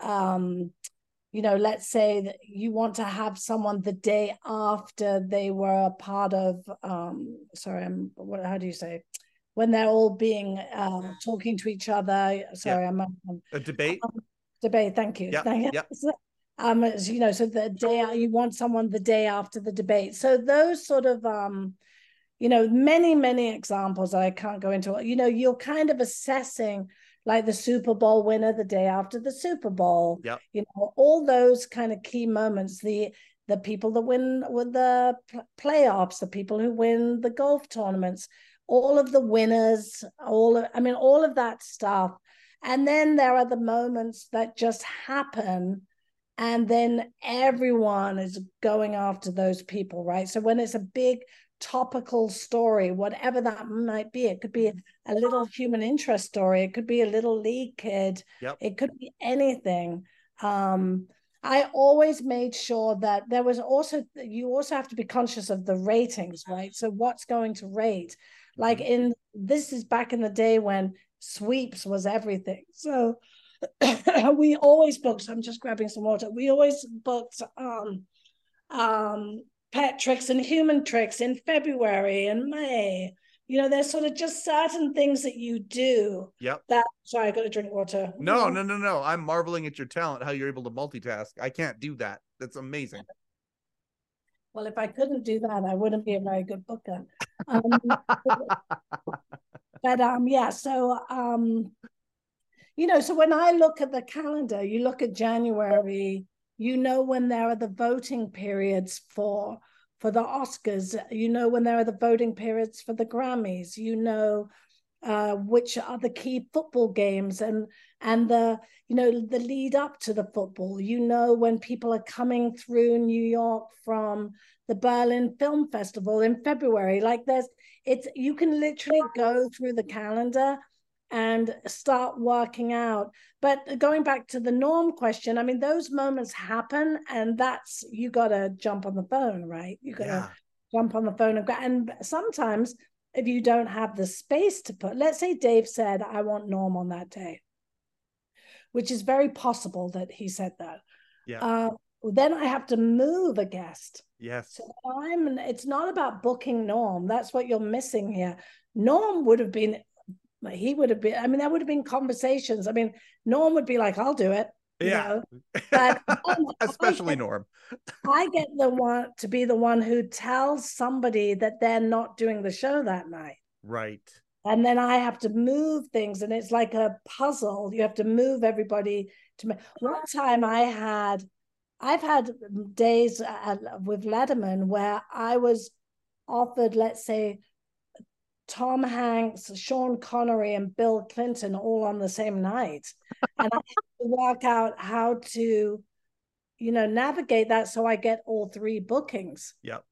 um you know, let's say that you want to have someone the day after they were a part of, um, sorry, I'm, what, how do you say? When they're all being, um, talking to each other. Sorry, yeah. I'm, I'm a debate. Um, debate, thank you. Yeah. Thank you. Yep. Um, you know, so the day, you want someone the day after the debate. So those sort of, um, you know, many, many examples I can't go into, you know, you're kind of assessing like the Super Bowl winner the day after the Super Bowl, yep. you know, all those kind of key moments, the the people that win with the playoffs, the people who win the golf tournaments, all of the winners, all of, I mean, all of that stuff. And then there are the moments that just happen, and then everyone is going after those people, right? So when it's a big topical story, whatever that might be, it could be a little human interest story, it could be a little league kid, yep. It could be anything. Um, I always made sure that there was also, you also have to be conscious of the ratings, right? So what's going to rate? Like in, this is back in the day when sweeps was everything. So we always booked, I'm just grabbing some water. We always booked um, um, pet tricks and human tricks in February and May. You know, there's sort of just certain things that you do. Yep. That, sorry, I got to drink water. No, no, no, no. I'm marveling at your talent, how you're able to multitask. I can't do that. That's amazing. Well, if I couldn't do that, I wouldn't be a very good booker. Um, but um, yeah, so um, you know, so when I look at the calendar, you look at January, you know when there are the voting periods for for the Oscars, you know when there are the voting periods for the Grammys, you know uh, which are the key football games and and the you know the lead up to the football. You know when people are coming through New York from the Berlin Film Festival in February. Like there's it's you can literally go through the calendar and start working out. But going back to the Norm question, I mean, those moments happen, and that's, you got to jump on the phone, right? You got to yeah. jump on the phone. And, and sometimes if you don't have the space to put, let's say Dave said, I want Norm on that day, which is very possible that he said that. Yeah. Uh, then I have to move a guest. Yes. So I'm, it's not about booking Norm. That's what you're missing here. Norm would have been, he would have been, I mean, there would have been conversations. I mean, Norm would be like, I'll do it. You yeah. know? But especially I get, Norm. I get the one to be the one who tells somebody that they're not doing the show that night. Right. And then I have to move things, and it's like a puzzle. You have to move everybody to one time I had, I've had days with Letterman where I was offered, let's say, Tom Hanks, Sean Connery, and Bill Clinton all on the same night. And I have to work out how to, you know, navigate that so I get all three bookings. Yep.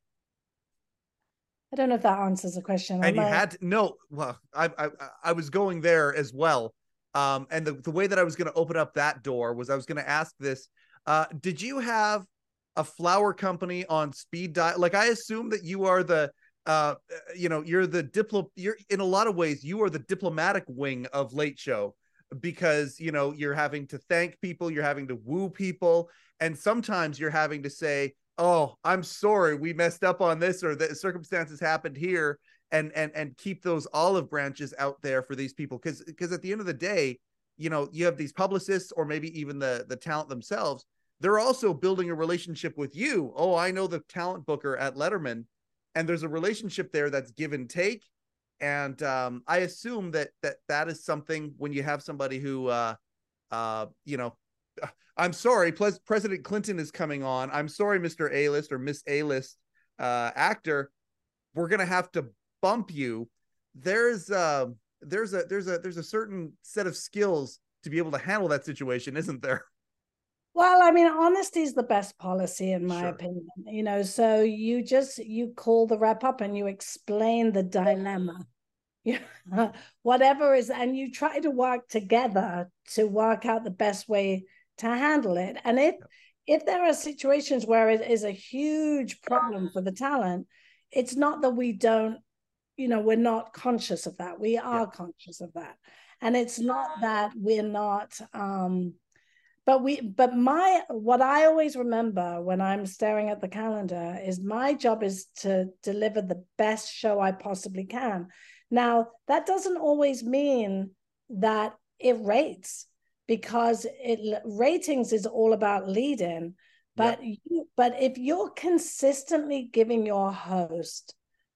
I don't know if that answers the question. And you I... had to, no, well, I, I, I was going there as well. Um, and the, the way that I was going to open up that door was I was going to ask this, uh, did you have a flower company on speed dial? Like, I assume that you are the, uh, you know, you're the diplo, you're in a lot of ways, you are the diplomatic wing of Late Show, because, you know, you're having to thank people, you're having to woo people. And sometimes you're having to say, oh, I'm sorry, we messed up on this, or the circumstances happened here, and, and, and keep those olive branches out there for these people. Cause, cause at the end of the day, you know, you have these publicists, or maybe even the, the talent themselves, they're also building a relationship with you. Oh, I know the talent booker at Letterman. And there's a relationship there that's give and take. And um, I assume that that that is something when you have somebody who, uh, uh, you know, I'm sorry, Pres- President Clinton is coming on. I'm sorry, Mister A-list or Miss A-list uh, actor. We're gonna have to bump you. There's uh, there's a there's a there's a certain set of skills to be able to handle that situation, isn't there? Well, I mean, honesty is the best policy, in my sure. opinion, you know, so you just, you call the rep up and you explain the dilemma, you know, whatever is, and you try to work together to work out the best way to handle it. And if, yeah. if there are situations where it is a huge problem for the talent, it's not that we don't, you know, we're not conscious of that. We are yeah. conscious of that. And it's not that we're not, um, But we, but my, what I always remember when I'm staring at the calendar is my job is to deliver the best show I possibly can. Now, that doesn't always mean that it rates, because it ratings is all about lead-in. But yep. you, but if you're consistently giving your host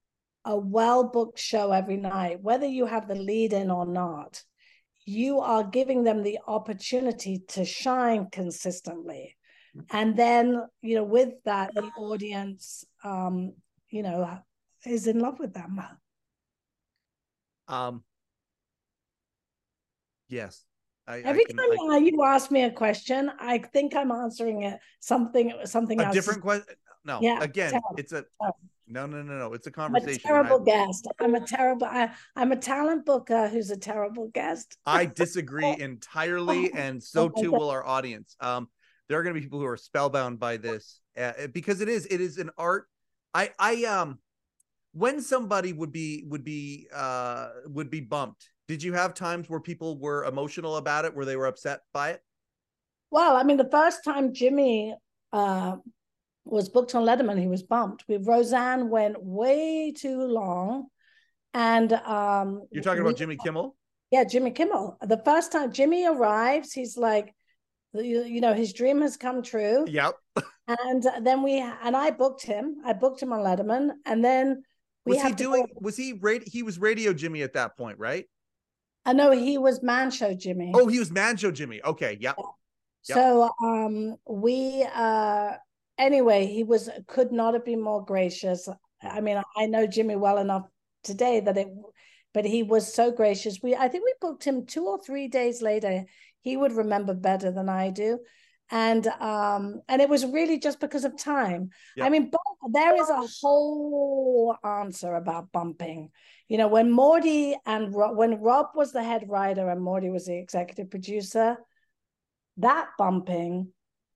a well-booked show every night, whether you have the lead-in or not, you are giving them the opportunity to shine consistently. And then, you know, with that, the audience, um, you know, is in love with them. Um, yes. I, I Every can, time I, you ask me a question, I think I'm answering it something something a else. different question. No, Yeah, again, terrible, it's a, terrible. no, no, no, no. It's a I'm a conversation. And I, terrible guest. I'm a terrible. I, I'm a talent booker who's a terrible guest. I disagree entirely. And so too will our audience. Um, there are going to be people who are spellbound by this uh, because it is, it is an art. I, I, um, when somebody would be, would be, uh, would be bumped, did you have times where people were emotional about it, where they were upset by it? Well, I mean, the first time Jimmy uh, was booked on Letterman, he was bumped. With Roseanne went way too long, and um, You're talking we, about Jimmy Kimmel? yeah, Jimmy Kimmel. The first time Jimmy arrives, he's like, you, you know, his dream has come true. Yep. And then we and I booked him. I booked him on Letterman, and then we was have he to doing? go. Was he radio? He was Radio Jimmy at that point, right? I know he was Man Show Jimmy. Oh, he was Man Show Jimmy. Okay, yep. Yeah. Yep. So um, we uh, anyway, he was could not have been more gracious. I mean, I know Jimmy well enough today that it, but he was so gracious. We I think we booked him two or three days later. He would remember better than I do. And um and it was really just because of time. Yep. I mean, there is a whole answer about bumping. You know, when Morty and Rob, when Rob was the head writer and Morty was the executive producer, that bumping,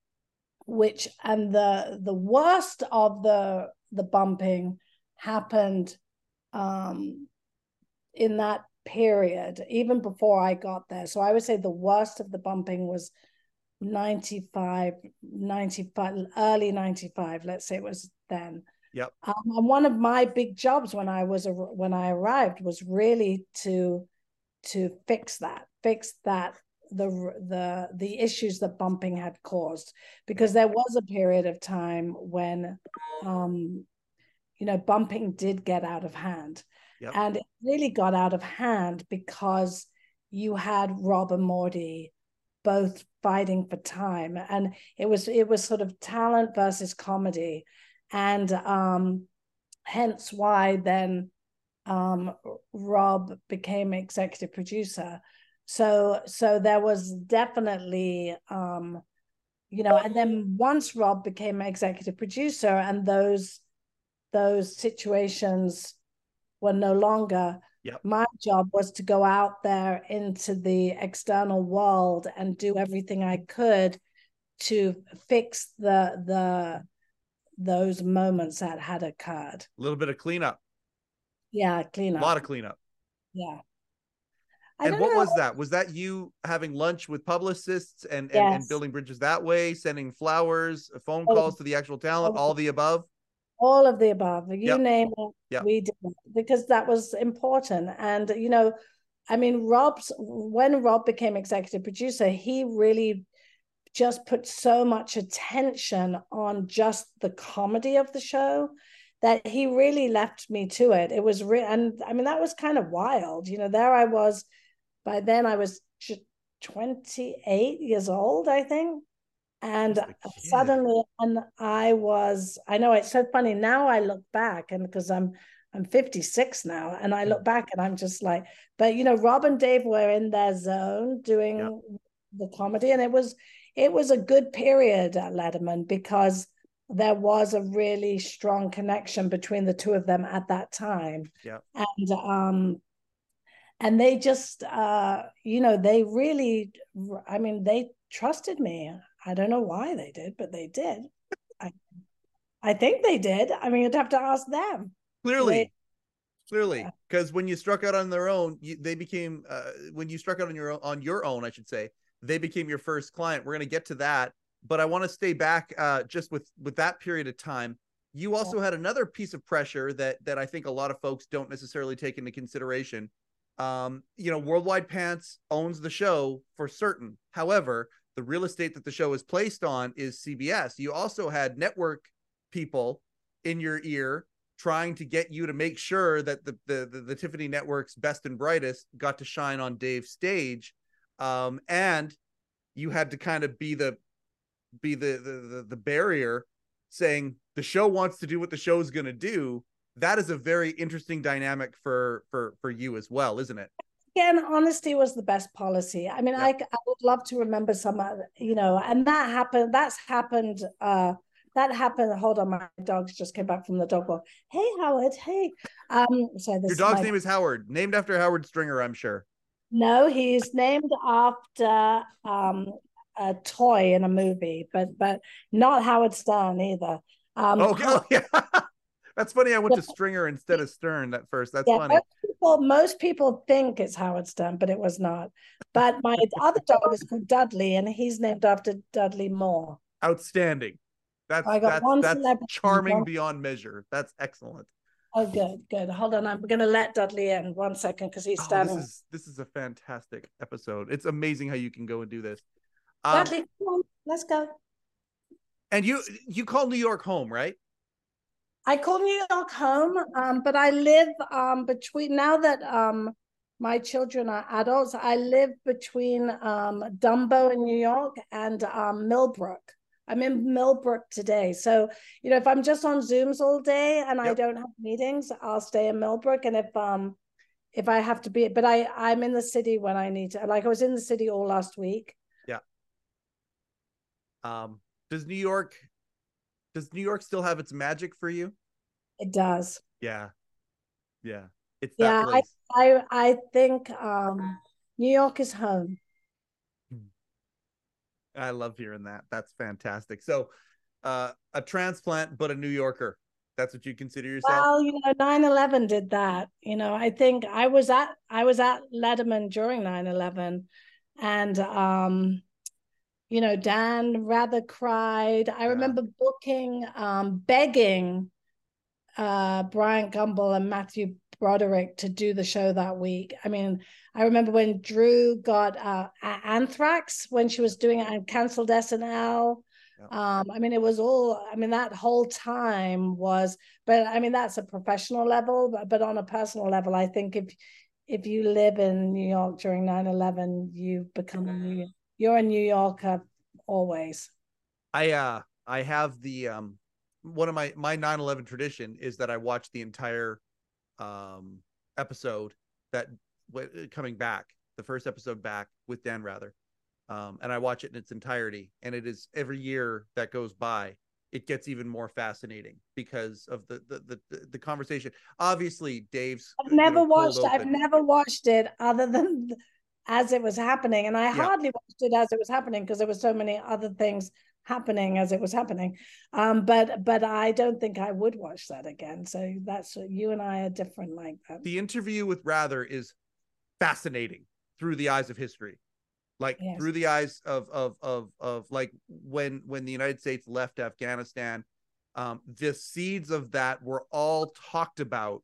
which and the the worst of the the bumping happened um in that period, even before I got there. So I would say the worst of the bumping was ninety-five, ninety-five, early ninety-five, let's say it was then. Yep. Um, and one of my big jobs when I was when I arrived was really to to fix that, fix that the the the issues that bumping had caused, because there was a period of time when um you know bumping did get out of hand. Yep. And it really got out of hand because you had Rob and Morty both fighting for time, and it was it was sort of talent versus comedy, and um hence why then um Rob became executive producer. So so there was definitely um you know and then once Rob became executive producer and those those situations were no longer, yep. My job was to go out there into the external world and do everything I could to fix the the those moments that had occurred. A little bit of cleanup. Yeah, cleanup. A lot of cleanup. Yeah. I and what know. was that? Was that you having lunch with publicists and, and, yes. and building bridges that way, sending flowers, phone calls oh. to the actual talent, oh. all the above? All of the above. You yep. name it, yep. we did, because that was important. And, you know, I mean, Rob's, when Rob became executive producer, he really just put so much attention on just the comedy of the show that he really left me to it. It was real. And I mean, that was kind of wild. You know, there I was, by then I was twenty-eight years old, I think. And suddenly, and I was, I know it's so funny. Now I look back, and because I'm, I'm fifty-six now, and I look back and I'm just like, but you know, Rob and Dave were in their zone doing yep. the comedy. And it was, it was a good period at Letterman because there was a really strong connection between the two of them at that time. Yeah. And, um, and they just, uh, you know, they really, I mean, they trusted me. I don't know why they did, but they did. I, I think they did. I mean, you'd have to ask them. Clearly, they, clearly, because yeah. when you struck out on their own, you, they became. Uh, when you struck out on your own, on your own, I should say, they became your first client. We're going to get to that, but I want to stay back uh, just with with that period of time. You also yeah. had another piece of pressure that that I think a lot of folks don't necessarily take into consideration. Um, you know, Worldwide Pants owns the show for certain. However, the real estate that the show is placed on is C B S. You also had network people in your ear trying to get you to make sure that the the, the, the Tiffany Network's best and brightest got to shine on Dave's stage. Um, and you had to kind of be the be the the the, the barrier, saying the show wants to do what the show is going to do. That is a very interesting dynamic for for for you as well, isn't it? Again, honesty was the best policy. I mean, Yep. I, I would love to remember some, you know, and that happened. That's happened. Uh, that happened. Hold on, my dogs just came back from the dog walk. Hey, Howard. Hey. Um. So this Your dog's is my, name is Howard, named after Howard Stringer, I'm sure. No, he's named after um a toy in a movie, but but not Howard Stern either. Um. Okay. Oh, yeah. That's funny. I went to Stringer instead of Stern at first. That's Yeah, funny. most people, most people think it's Howard Stern, but it was not. But my other dog is called Dudley, and he's named after Dudley Moore. Outstanding. That's I got that's one that's celebrity. charming One... beyond measure. That's excellent. Oh, good, good. Hold on, I'm going to let Dudley in one second because he's Oh, standing. this is this is a fantastic episode. It's amazing how you can go and do this. Um, Dudley, come on, let's go. And you you call New York home, right? I call New York home, um, but I live um, between, now that um, my children are adults, I live between um, Dumbo in New York and um, Millbrook. I'm in Millbrook today. So, you know, if I'm just on Zooms all day and yep. I don't have meetings, I'll stay in Millbrook. And if um if I have to be, but I, I'm in the city when I need to. Like I was in the city all last week. Yeah. Um, does New York Does New York still have its magic for you? It does. Yeah. Yeah. It's that yeah, place. I, I I think um New York is home. I love hearing that. That's fantastic. So uh a transplant, but a New Yorker. That's what you consider yourself? Well, you know, nine eleven did that. You know, I think I was at I was at Letterman during nine eleven, and um you know, Dan Rather cried. I yeah. remember booking, um, begging uh, Bryant Gumbel and Matthew Broderick to do the show that week. I mean, I remember when Drew got uh, anthrax when she was doing it and canceled S N L. Yeah. Um, I mean, it was all, I mean, that whole time was, but I mean, that's a professional level, but, but on a personal level, I think if if you live in New York during nine eleven, you become a New You're a New Yorker always. I uh I have the um one of my my nine eleven tradition is that I watch the entire um episode that w- coming back, the first episode back with Dan Rather. Um and I watch it in its entirety, and it is every year that goes by it gets even more fascinating because of the the the, the conversation. Obviously Dave's I've never you know, watched I've never watched it other than as it was happening, and I yeah. hardly watched it as it was happening because there were so many other things happening as it was happening. Um, but but I don't think I would watch that again. So that's you and I are different like that. The interview with Rather is fascinating through the eyes of history, like yes. through the eyes of of of of like when when the United States left Afghanistan. Um, the seeds of that were all talked about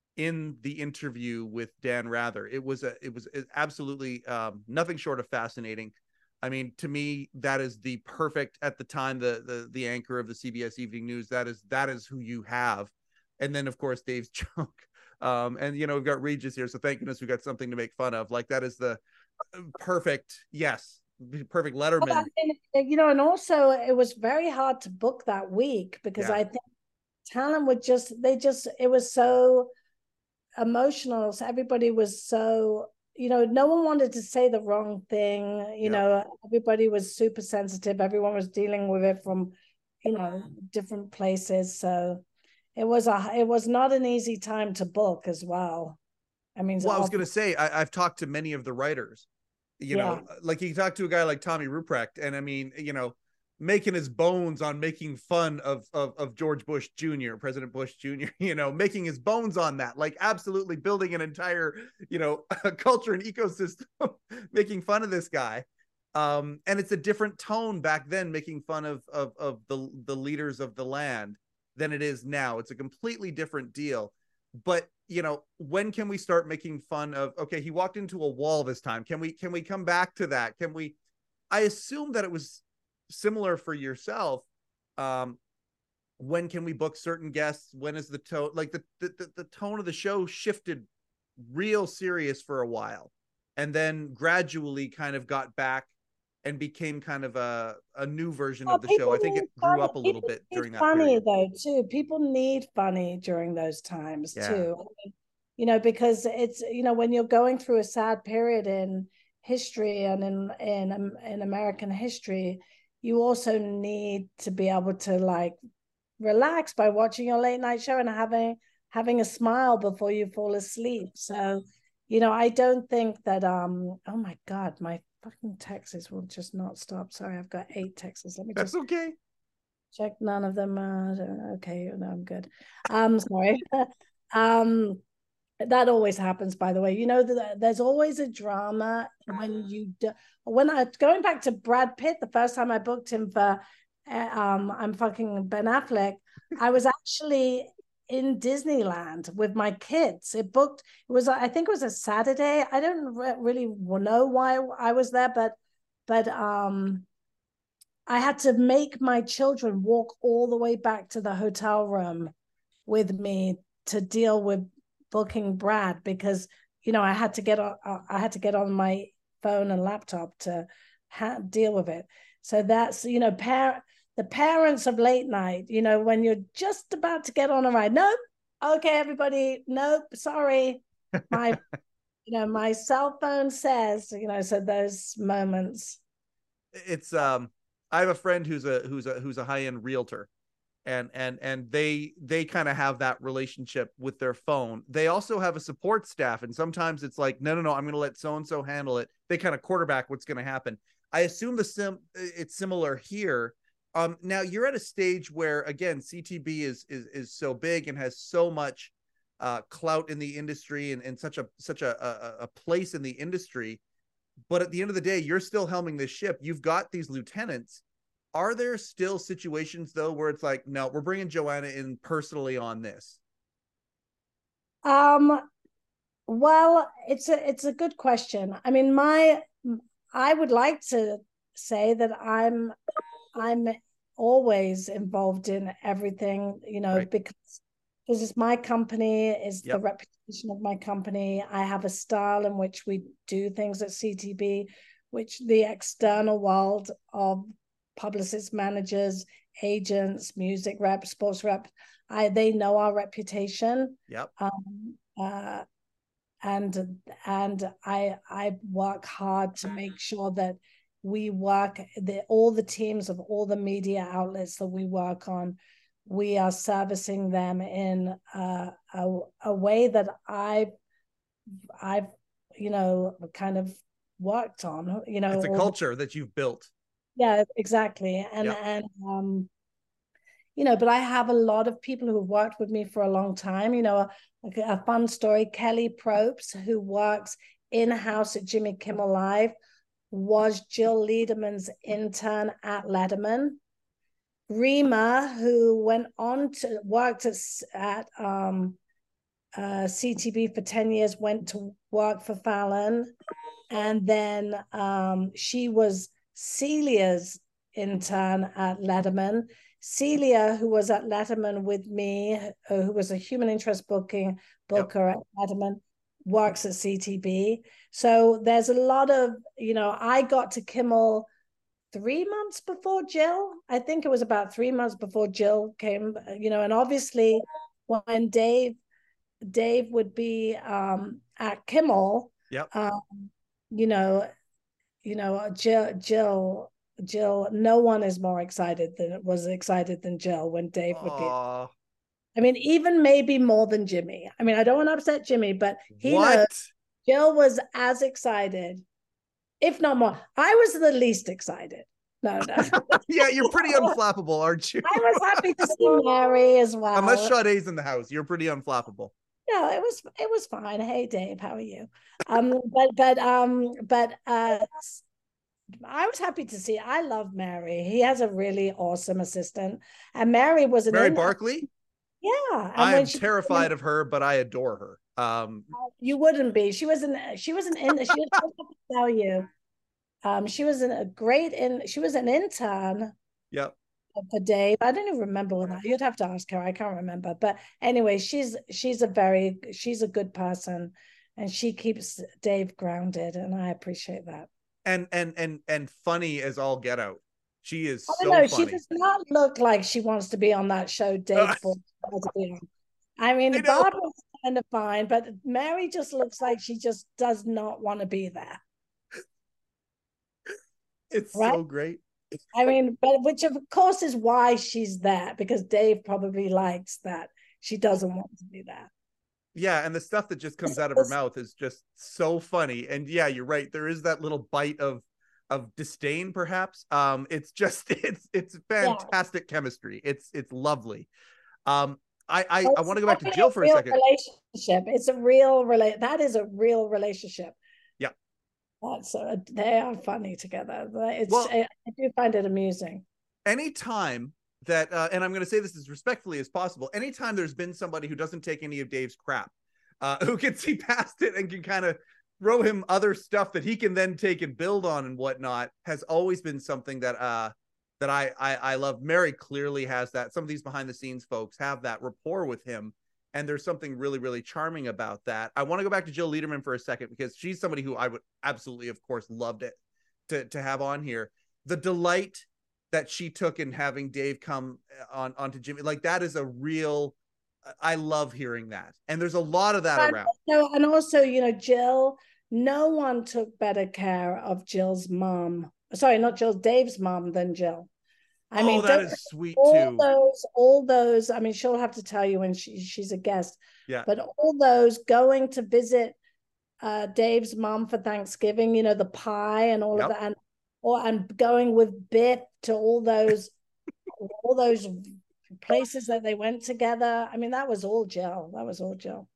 in the interview with Dan Rather. It was a, it was absolutely um, nothing short of fascinating. I mean, to me, that is the perfect, at the time, the, the, the anchor of the C B S Evening News, that is, that is who you have. And then of course, Dave's joke. Um, and, you know, we've got Regis here. So thank goodness we've got something to make fun of. Like that is the perfect, yes, perfect Letterman. Well, and, you know, and also it was very hard to book that week because yeah. I think talent would just, they just, it was so emotional. So everybody was so, you know, no one wanted to say the wrong thing. You yep. know, everybody was super sensitive. Everyone was dealing with it from, you know, different places. So it was a, it was not an easy time to book as well. I mean, well, I was going to say, I, I've talked to many of the writers, you yeah. know, like you talk to a guy like Tommy Ruprecht, and I mean, you know, making his bones on making fun of, of of George Bush Junior, President Bush Junior, you know, making his bones on that, like absolutely building an entire, you know, culture and ecosystem, making fun of this guy. Um, and it's a different tone back then, making fun of, of, of the, the leaders of the land than it is now. It's a completely different deal. But, you know, when can we start making fun of, okay, he walked into a wall this time. Can we, can we come back to that? Can we, I assume that it was similar for yourself. Um, when can we book certain guests? When is the tone, like the, the the tone of the show shifted real serious for a while, and then gradually kind of got back and became kind of a, a new version Oh, of the show. people I think need it grew funny. up a little People bit need during that funny period. though too. People need funny during those times Yeah. too. I mean, you know, because it's, you know, when you're going through a sad period in history and in in in American history, you also need to be able to like relax by watching your late night show and having having a smile before you fall asleep. So, you know, I don't think that um oh my God, my fucking texts will just not stop. Sorry, I've got eight texts. Let me That's just okay. check none of them. Uh, okay, no, I'm good. Um, sorry. um, that always happens, by the way. You know that there's always a drama when you do. When I going back to Brad Pitt, the first time I booked him for, uh, um, I'm fucking Ben Affleck. I was actually in Disneyland with my kids. It booked. It was, I think, it was a Saturday. I don't re- really know why I was there, but, but um. I had to make my children walk all the way back to the hotel room with me to deal with booking Brad because you know I had to get on I had to get on my phone and laptop to ha- deal with it. So that's you know par- the parents of late night. You know when you're just about to get on a ride. Nope. Okay, everybody. Nope. Sorry. My you know my cell phone says you know so those moments. It's um I have a friend who's a who's a who's a high-end realtor, and and and they they kind of have that relationship with their phone. They also have a support staff, and sometimes it's like, no no no I'm going to let so and so handle it. They kind of quarterback what's going to happen. I assume the sim it's similar here. Um now you're at a stage where again C T B is is is so big and has so much uh clout in the industry, and, and such a such a, a a place in the industry. But at the end of the day, you're still helming this ship. You've got these lieutenants. Are there still situations though where it's like, no, we're bringing Joanna in personally on this? Um, well, it's a it's a good question. I mean, my I would like to say that I'm I'm always involved in everything, you know, Right. because because it's my company, is the Yep. reputation of my company. I have a style in which we do things at C T B, which the external world of publicists, managers, agents, music reps, sports reps, I they know our reputation. Yep. Um, uh, and and I I work hard to make sure that we work the all the teams of all the media outlets that we work on, we are servicing them in uh, a a way that I I've you know kind of worked on you know It's a all the, culture that you've built. yeah exactly and Yep. and um you know, but I have a lot of people who have worked with me for a long time. You know, a, a fun story, Kelly Probst, who works in-house at Jimmy Kimmel Live, was Jill Lederman's intern at Letterman. Rima, who went on to worked at, at um, uh, C T V for ten years, went to work for Fallon. And then um, she was Celia's intern at Letterman. Celia, who was at Letterman with me, uh, who was a human interest booking Yep. booker at Letterman, works at C T B. So there's a lot of, you know, I got to Kimmel three months before Jill. I think it was about three months before Jill came, you know, and obviously when Dave, Dave would be um, at Kimmel, Yep. um, you know, you know, Jill, Jill, Jill. No one is more excited than was excited than Jill when Dave would be. Oh, I mean, even maybe more than Jimmy. I mean, I don't want to upset Jimmy, but he knows what? Jill was as excited, if not more. I was the least excited. No, no. Yeah, you're pretty unflappable, aren't you? I was happy to see Mary as Unless well. Sade's in the house, you're pretty unflappable. No, it was it was fine. Hey Dave, how are you? Um, but but um, but uh I was happy to see. I love Mary. He has a really awesome assistant, and Mary was an Mary in. Barkley? Yeah, and when I'm she, terrified of her, but I adore her. Um, you wouldn't be. She was an. She was an in. She was. I have to tell you, um, she was in a great in. She was an intern yep. for Dave. I don't even remember when that. You'd have to ask her. I can't remember. But anyway, she's she's a very she's a good person, and she keeps Dave grounded, and I appreciate that. and and and and funny as all get out. She is I don't so know. She funny. does not look like she wants to be on that show Dave Uh, Ford to be on. I mean, I know. Barbara's kind of fine, but Mary just looks like she just does not want to be there. It's Right? so great. I mean, but which of course is why she's there, because Dave probably likes that she doesn't Well, want to be there. yeah, and the stuff that just comes It's, out of her it's, mouth is just so funny. And yeah, you're right. There is that little bite of of disdain, perhaps. Um, it's just it's it's yeah. fantastic chemistry. It's it's lovely. Um, I I, Well, I it's want to go back to definitely a Jill for a real second. relationship. It's a real relate. That is a real relationship. Yeah. That's uh, they are funny together. It's Well, I, I do find it amusing. anytime that uh, and I'm going to say this as respectfully as possible, anytime there's been somebody who doesn't take any of Dave's crap, uh, who can see past it and can kind of throw him other stuff that he can then take and build on and whatnot, has always been something that uh that I, I I love. Mary clearly has that. Some of these behind the scenes folks have that rapport with him, and there's something really really charming about that. I want to go back to Jill Lederman for a second, because she's somebody who I would absolutely, of course, loved it to to have on here. The delight that she took in having Dave come on onto Jimmy, like that is a real. I love hearing that, and there's a lot of that And around. also, and also, you know, Jill. No one took better care of Jill's mom. Sorry, not Jill, Dave's mom than Jill. I Oh, mean, that don't is sweet all too. those, all those. I mean, she'll have to tell you when she, she's a guest. Yeah. But all those going to visit uh, Dave's mom for Thanksgiving, you know, the pie and all of Yep. that, and or and going with Biff to all those, all those places that they went together. I mean, that was all Jill. That was all Jill.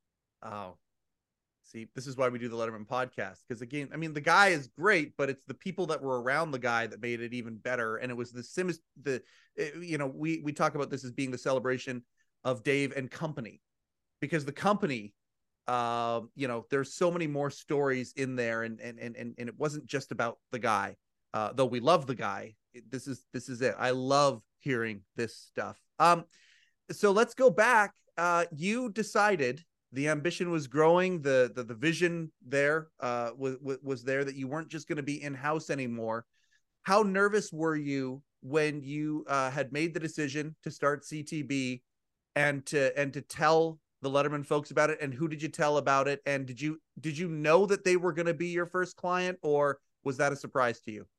Oh, see, this is why we do the Letterman podcast. Because again, I mean, the guy is great, but it's the people that were around the guy that made it even better. And it was the sims, the, it, you know, we we talk about this as being the celebration of Dave and company, because the company, uh, you know, there's so many more stories in there, and and and and it wasn't just about the guy. Uh, though we love the guy, this is this is it. I love hearing this stuff. Um, so let's go back. Uh, you decided the ambition was growing, the the, the vision there uh, was was there, that you weren't just going to be in house anymore. How nervous were you when you uh, had made the decision to start C T B, and to and to tell the Letterman folks about it? And who did you tell about it? And did you did you know that they were going to be your first client, or was that a surprise to you?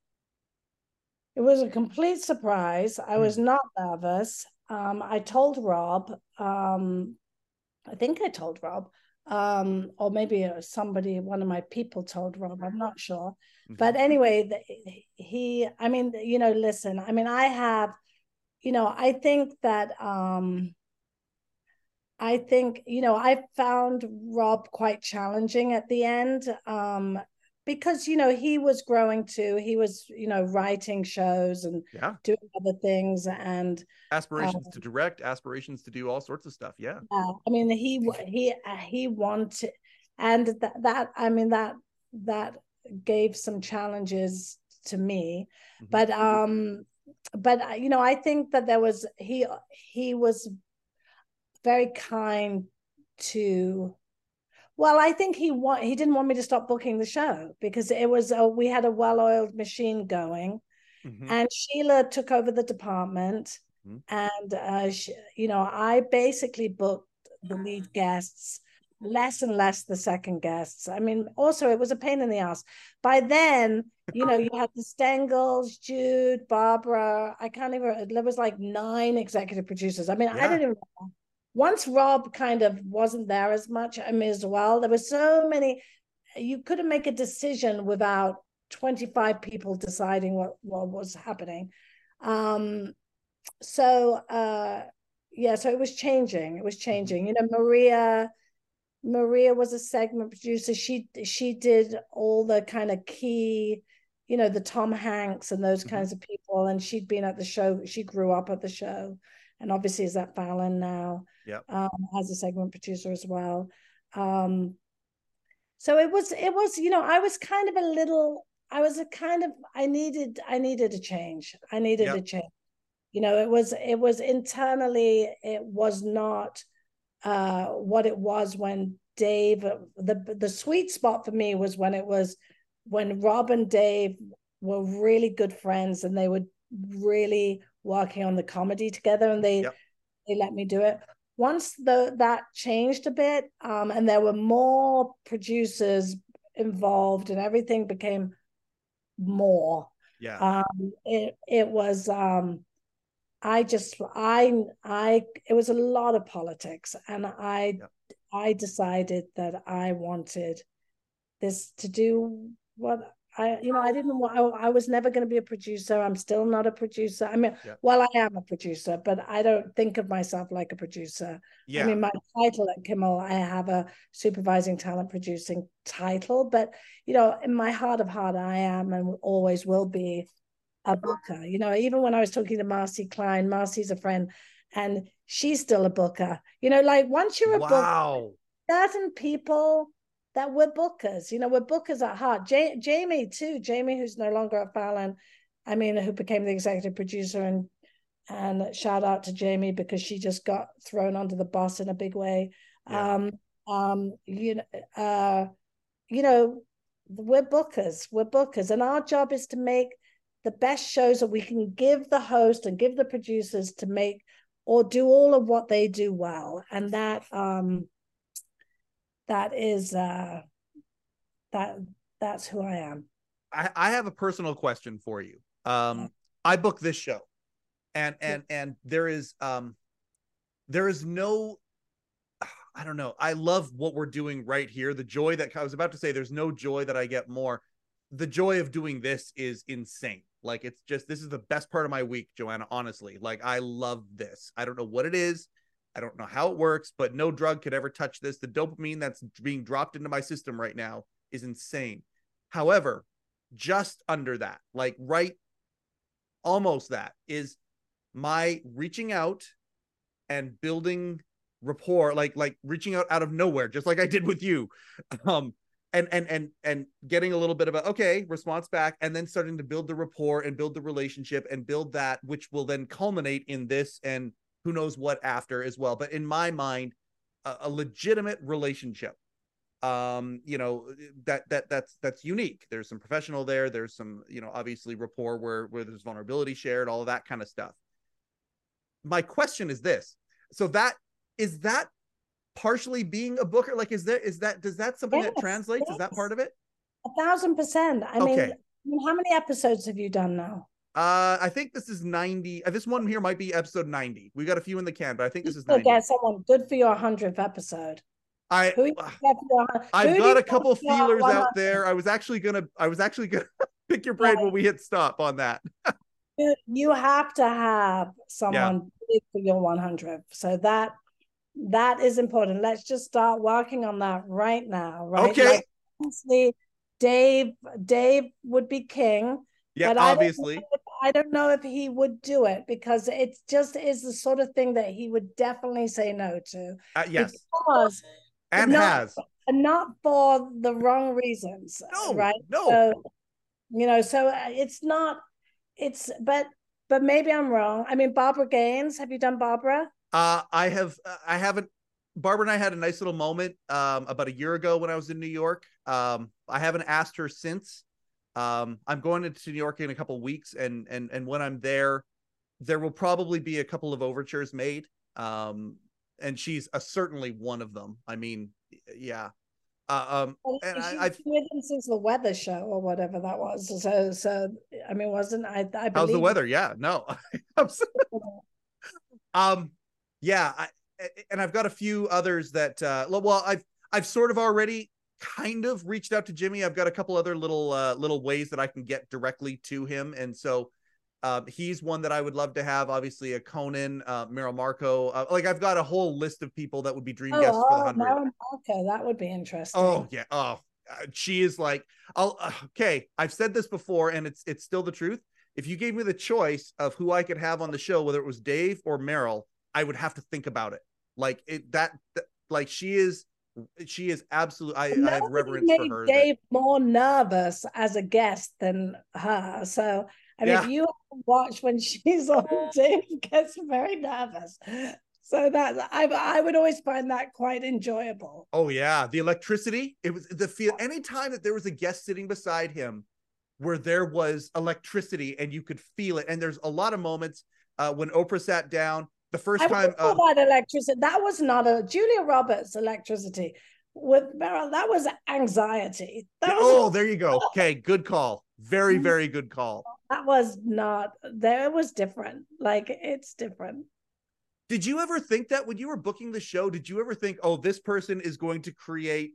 It was a complete surprise. I was not nervous. Um, I told Rob, um, I think I told Rob, um, or maybe somebody, one of my people told Rob, I'm not sure. Mm-hmm. But anyway, the, he, I mean, you know, listen, I mean, I have, you know, I think that, um, I think, you know, I found Rob quite challenging at the end. Um, because, you know, he was growing too. He was, you know, writing shows and yeah, doing other things, and aspirations um, to direct, aspirations to do all sorts of stuff. Yeah. Yeah. I mean, he, he, he wanted, and that, that, I mean, that, that gave some challenges to me, mm-hmm. but, um, but, you know, I think that there was, he, he was very kind to, well, I think he want he didn't want me to stop booking the show, because it was a, we had a well-oiled machine going, mm-hmm. and Sheila took over the department, mm-hmm. and uh, she, you know, I basically booked the lead guests, less and less the second guests. I mean, also it was a pain in the ass. By then, you know, you had the Stengels, Jude, Barbara. I can't even. There was like nine executive producers. I mean, yeah. I don't even know. Once Rob kind of wasn't there as much, I mean, as well, there were so many, you couldn't make a decision without twenty-five people deciding what, what was happening. Um, so, uh, yeah, so it was changing. It was changing. You know, Maria, Maria was a segment producer. She, she did all the kind of key, you know, the Tom Hanks and those mm-hmm. kinds of people. And she'd been at the show. She grew up at the show. And obviously is at Fallon now, yeah, um, as a segment producer as well. Um, so it was, it was, you know, I was kind of a little, I was a kind of, I needed, I needed a change. I needed yep. a change. You know, it was, it was internally, it was not uh, what it was when Dave, the, the sweet spot for me was when it was when Rob and Dave were really good friends and they were really working on the comedy together, and they yep. they let me do it. Once the that changed a bit, um, and there were more producers involved, and everything became more. Yeah. Um, it it was um, I just I I it was a lot of politics, and I yep. I decided that I wanted this to do what I, you know, I didn't want, I, I was never going to be a producer. I'm still not a producer. I mean, yeah. well, I am a producer, but I don't think of myself like a producer. Yeah. I mean, my title at Kimmel, I have a supervising talent producing title, but, you know, in my heart of heart, I am and always will be a booker. You know, even when I was talking to Marcy Klein, Marcy's a friend, and she's still a booker. You know, like once you're a wow. booker, certain people that we're bookers, you know, we're bookers at heart. J- Jamie too, Jamie, who's no longer at Fallon, I mean, who became the executive producer, and and shout out to Jamie because she just got thrown under the bus in a big way. Yeah. Um, um, you know, uh, you know, we're bookers, we're bookers, and our job is to make the best shows that we can give the host and give the producers to make or do all of what they do well, and that um. That is uh that that's who I am. I, I have a personal question for you. Um yeah. I book this show, and and yeah. and there is um there is no, I don't know. I love what we're doing right here. The joy that I was about to say, there's no joy that I get more. The joy of doing this is insane. Like, it's just, this is the best part of my week, Joanna, honestly. Like, I love this. I don't know what it is. I don't know how it works, but no drug could ever touch this. The dopamine that's being dropped into my system right now is insane. However, just under that, like right, almost that, is my reaching out and building rapport, like like reaching out out of nowhere, just like I did with you, um, and and and and getting a little bit of a okay response back, and then starting to build the rapport and build the relationship and build that, which will then culminate in this and who knows what after as well. But in my mind, a, a legitimate relationship, um, you know, that that that's that's unique. There's some professional there. There's some, you know, obviously rapport where where there's vulnerability shared, all of that kind of stuff. My question is this: so that is that partially being a booker? Like, is there is that does that something yes, that translates? Yes. Is that part of it? A thousand percent. I okay. mean, how many episodes have you done now? Uh, I think this is ninety. Uh, this one here might be episode ninety. We got a few in the can, but I think this is ninety. Get someone good for your hundredth episode. I Who you your, I've got a couple feelers out there. I was actually gonna I was actually gonna pick your brain yeah. when we hit stop on that. you, you have to have someone yeah. for your one hundredth. So that that is important. Let's just start working on that right now. Right. Okay. Like, honestly, Dave, Dave would be king. Yeah, but obviously. I don't, if, I don't know if he would do it, because it just is the sort of thing that he would definitely say no to. Uh, yes. Because and not, has. And not for the wrong reasons. No, right? No. So, you know, so it's not, it's, but, but maybe I'm wrong. I mean, Barbara Gaines, have you done Barbara? Uh, I have, I haven't. Barbara and I had a nice little moment um, about a year ago when I was in New York. Um, I haven't asked her since. Um, I'm going to New York in a couple of weeks, and and and when I'm there, there will probably be a couple of overtures made. Um, and she's a, certainly one of them. I mean, yeah. Uh, um, well, and she's I, I've been with him since the weather show or whatever that was. So, so I mean, wasn't I? I how's the weather? Yeah, no. um, yeah, I, and I've got a few others that. Uh, well, I've I've sort of already kind of reached out to Jimmy. I've got a couple other little uh, little ways that I can get directly to him, and so uh, he's one that I would love to have. Obviously, a Conan, uh, Meryl Marco. Uh, like, I've got a whole list of people that would be dream oh, guests oh, for the hundred. Meryl Marco, that would be interesting. Oh yeah. Oh, uh, she is like. I'll uh, okay. I've said this before, and it's it's still the truth. If you gave me the choice of who I could have on the show, whether it was Dave or Meryl, I would have to think about it. Like it that, that like she is. She is absolutely. I, I have reverence made for her. Dave that, more nervous as a guest than her. So I mean, yeah. if you watch when she's on, Dave gets very nervous. So that I I would always find that quite enjoyable. Oh yeah, the electricity. It was the feel. Anytime that there was a guest sitting beside him, where there was electricity and you could feel it. And there's a lot of moments uh, when Oprah sat down the first I time. Uh, that electricity. That was not a Julia Roberts electricity with Meryl. That was anxiety. That yeah, was oh, a, there you go. Okay, good call. Very, very good call. That was not. There was different. Like it's different. Did you ever think that when you were booking the show? Did you ever think, oh, this person is going to create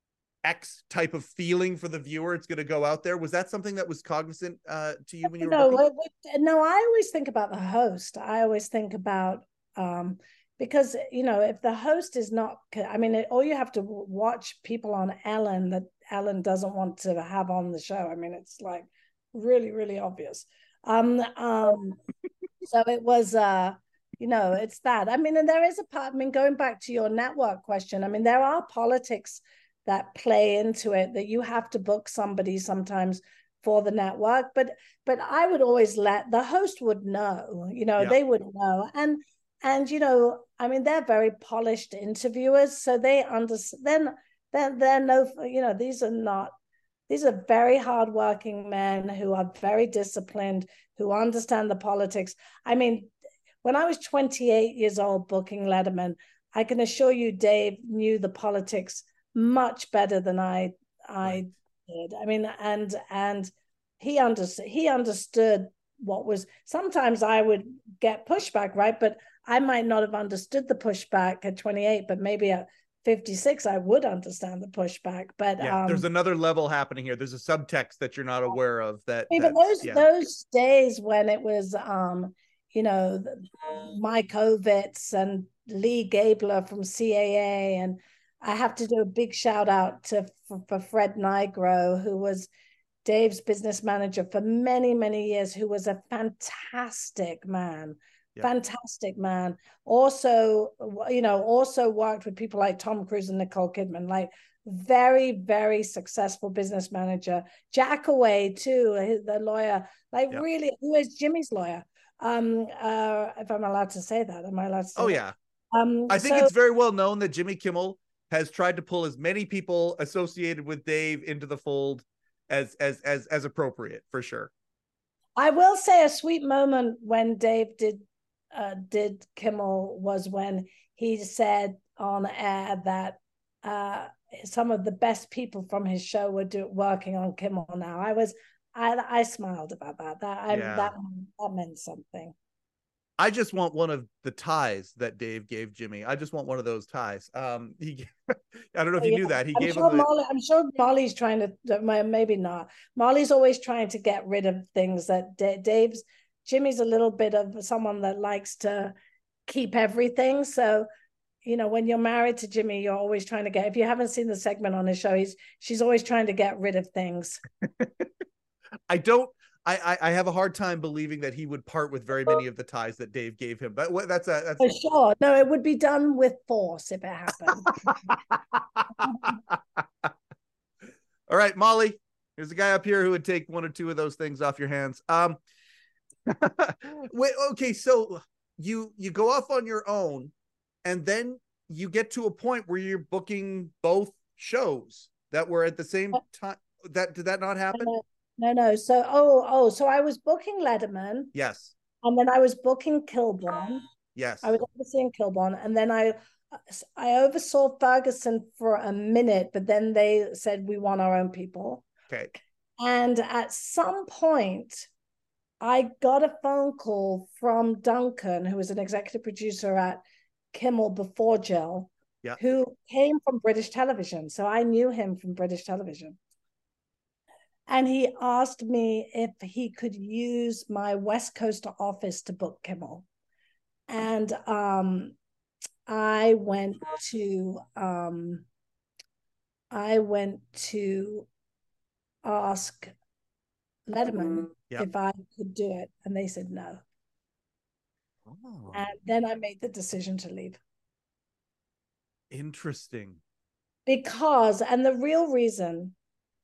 X type of feeling for the viewer? It's going to go out there. Was that something that was cognizant uh, to you when you were no, booking? No, I always think about the host. I always think about um, because you know if the host is not, I mean, it, all you have to watch people on Ellen that Ellen doesn't want to have on the show. I mean, it's like really, really obvious. Um, um, so it was. Uh, You know, it's that. I mean, and there is a part, I mean, going back to your network question, I mean, there are politics that play into it that you have to book somebody sometimes for the network. But but I would always let the host would know, you know, yeah. They would know. And and you know, I mean, they're very polished interviewers, so they understand then then they're no, you know, these are not these are very hardworking men who are very disciplined, who understand the politics. I mean, when I was twenty-eight years old booking Letterman, I can assure you Dave knew the politics much better than I I right. did. I mean, and and he understood he understood what was, sometimes I would get pushback, right? But I might not have understood the pushback at twenty-eight, but maybe at fifty-six, I would understand the pushback. But yeah, um, there's another level happening here. There's a subtext that you're not aware of. That even those yeah. those days when it was um you know, Mike Ovitz and Lee Gabler from C A A. And I have to do a big shout out to for, for Fred Nigro, who was Dave's business manager for many, many years, who was a fantastic man, yep. fantastic man. Also, you know, also worked with people like Tom Cruise and Nicole Kidman, like very, very successful business manager. Jack Away too, the lawyer, like yep. really, who is Jimmy's lawyer. Um, uh, if I'm allowed to say that, am I allowed to say Oh, that? yeah. Um, I think so, it's very well known that Jimmy Kimmel has tried to pull as many people associated with Dave into the fold as as as as appropriate, for sure. I will say a sweet moment when Dave did uh, did Kimmel was when he said on air that uh, some of the best people from his show were do, working on Kimmel now. I was I I smiled about that. That I yeah. that that meant something. I just want one of the ties that Dave gave Jimmy. I just want one of those ties. Um, he, I don't know if you yeah. knew that. He I'm gave sure him. The... Molly, I'm sure Molly's trying to, maybe not. Molly's always trying to get rid of things that Dave's. Jimmy's a little bit of someone that likes to keep everything. So, you know, when you're married to Jimmy, you're always trying to get. If you haven't seen the segment on his show, he's she's always trying to get rid of things. I don't. I, I have a hard time believing that he would part with very many of the ties that Dave gave him. But that's a that's for sure. No, it would be done with force if it happened. All right, Molly. There's a guy up here who would take one or two of those things off your hands. Um, wait, okay, so you you go off on your own, and then you get to a point where you're booking both shows that were at the same time. That did that not happen? No, no. So, oh, oh, so I was booking Letterman. Yes. And then I was booking Kilborn. Yes. I was overseeing Kilborn. And then I I oversaw Ferguson for a minute, but then they said, we want our own people. Okay. And at some point, I got a phone call from Duncan, who was an executive producer at Kimmel before Jill, yeah. who came from British television. So I knew him from British television. And he asked me if he could use my West Coast office to book Kimmel. And um, I went to um, I went to ask Letterman yep. if I could do it, and they said no. Oh. And then I made the decision to leave. Interesting. Because, and the real reason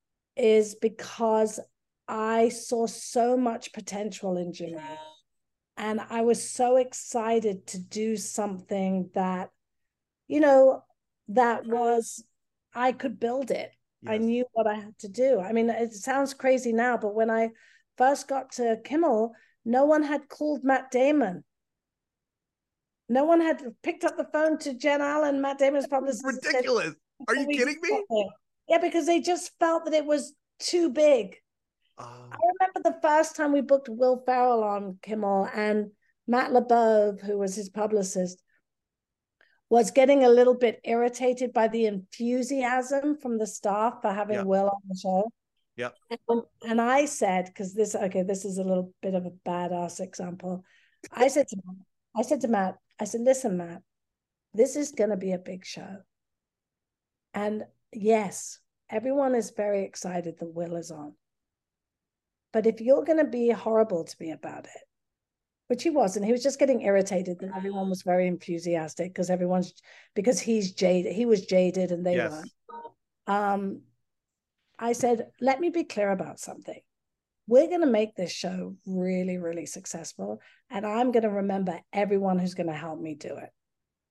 is because I saw so much potential in Jimmy. And I was so excited to do something that, you know, that was, I could build it. Yes. I knew what I had to do. I mean, it sounds crazy now, but when I first got to Kimmel, no one had called Matt Damon. No one had picked up the phone to Jen Allen, Matt Damon's publicist. Ridiculous. Said, Are you kidding me? Yeah, because they just felt that it was too big. Oh. I remember the first time we booked Will Ferrell on Kimmel, and Matt LeBeau, who was his publicist, was getting a little bit irritated by the enthusiasm from the staff for having yep. Will on the show. Yeah. And, and I said, because this, okay, this is a little bit of a badass example. I said to Matt, I said to Matt, I said, listen, Matt, this is going to be a big show. And yes, everyone is very excited that Will is on. But if you're going to be horrible to me about it, which he wasn't, he was just getting irritated that everyone was very enthusiastic because everyone's, because he's jaded, he was jaded and they yes. weren't. Um, I said, let me be clear about something. We're going to make this show really, really successful. And I'm going to remember everyone who's going to help me do it.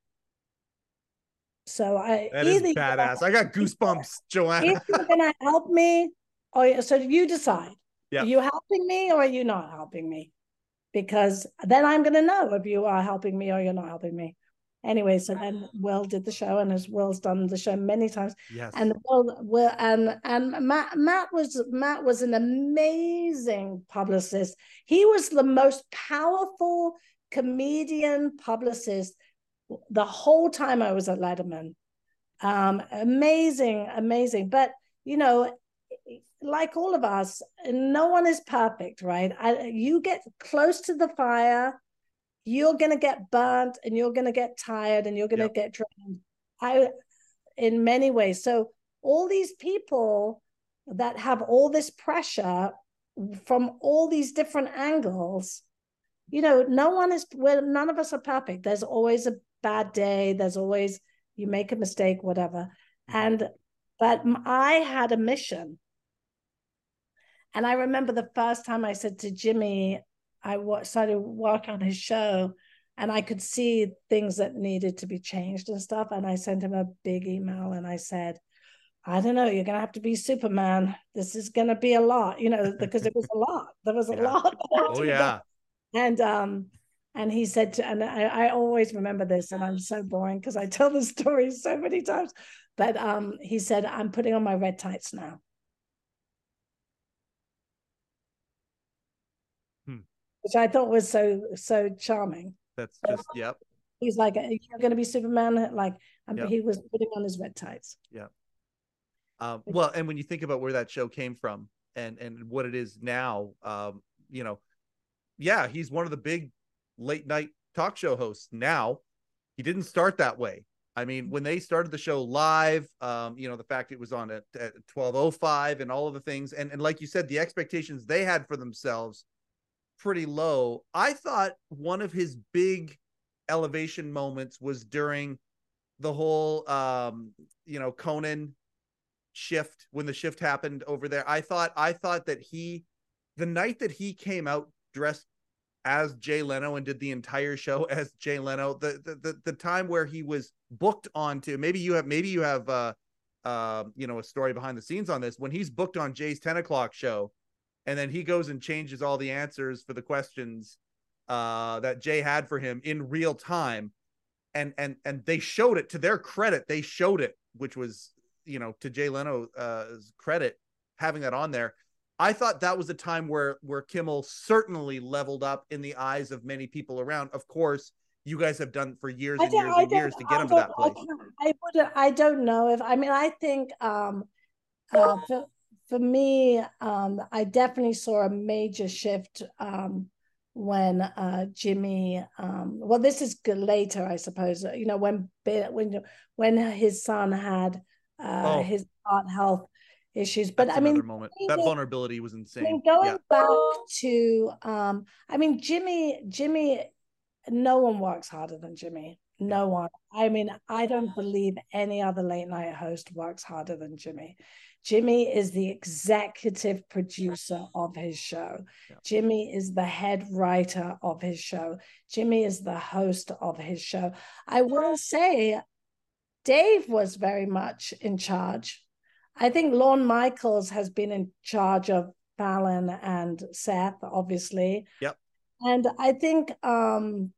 So I that is badass. I got goosebumps, Joanna. If you're going to help me, or so you decide. Yep. Are you helping me or are you not helping me? Because then I'm going to know if you are helping me or you're not helping me. Anyway, so then Will did the show, and as Will's done the show many times. Yes. And Will, Will and and Matt Matt was Matt was an amazing publicist. He was the most powerful comedian publicist the whole time I was at Letterman. Um, amazing, amazing. But you know, like all of us, no one is perfect, right? I, you get close to the fire, you're going to get burnt and you're going to get tired and you're going to yep. get drained. I, in many ways. So all these people that have all this pressure from all these different angles, you know, no one is, well, none of us are perfect. There's always a bad day. There's always, you make a mistake, whatever. And, but I had a mission. And I remember the first time I said to Jimmy, I started working on his show and I could see things that needed to be changed and stuff. And I sent him a big email and I said, I don't know, you're going to have to be Superman. This is going to be a lot, you know, because it was a lot. There was a yeah. lot. Oh, yeah. And, um, and he said, to, and I, I always remember this, and I'm so boring because I tell the story so many times, but um, he said, I'm putting on my red tights now. Hmm. Which I thought was so, so charming. That's just, yep. He's like, you're going to be Superman. Like, um, yep. he was putting on his red tights. Yeah. Um, well, and when you think about where that show came from and, and what it is now, um, you know, yeah, he's one of the big late night talk show hosts now. He didn't start that way. I mean, when they started the show live, um, you know, the fact it was on at, at twelve oh five and all of the things. And, and like you said, the expectations they had for themselves pretty low. I thought one of his big elevation moments was during the whole, um, you know, Conan shift, when the shift happened over there. I thought, I thought that he, the night that he came out dressed as Jay Leno and did the entire show as Jay Leno, the, the, the, the time where he was booked onto, maybe you have, maybe you have, uh, uh, you know, a story behind the scenes on this, when he's booked on Jay's ten o'clock show, and then he goes and changes all the answers for the questions uh, that Jay had for him in real time. And, and, and they showed it, to their credit. They showed it, which was, you know, to Jay Leno's uh, credit, having that on there. I thought that was a time where, where Kimmel certainly leveled up in the eyes of many people around. Of course, you guys have done for years and years and years to get him to that place. I, I, I don't know if, I mean, I think um, uh, for, for me, um, I definitely saw a major shift um, when uh, Jimmy, um, well, this is later, I suppose, you know, when, when, when his son had uh, oh. his heart health issues. But That's I mean, moment. that vulnerability was insane. I mean, going yeah. back to, um, I mean, Jimmy, Jimmy, no one works harder than Jimmy. No one. I mean, I don't believe any other late night host works harder than Jimmy. Jimmy is the executive producer of his show. Yeah. Jimmy is the head writer of his show. Jimmy is the host of his show. I will say, Dave was very much in charge. I think Lorne Michaels has been in charge of Fallon and Seth, obviously. Yep. And I think um,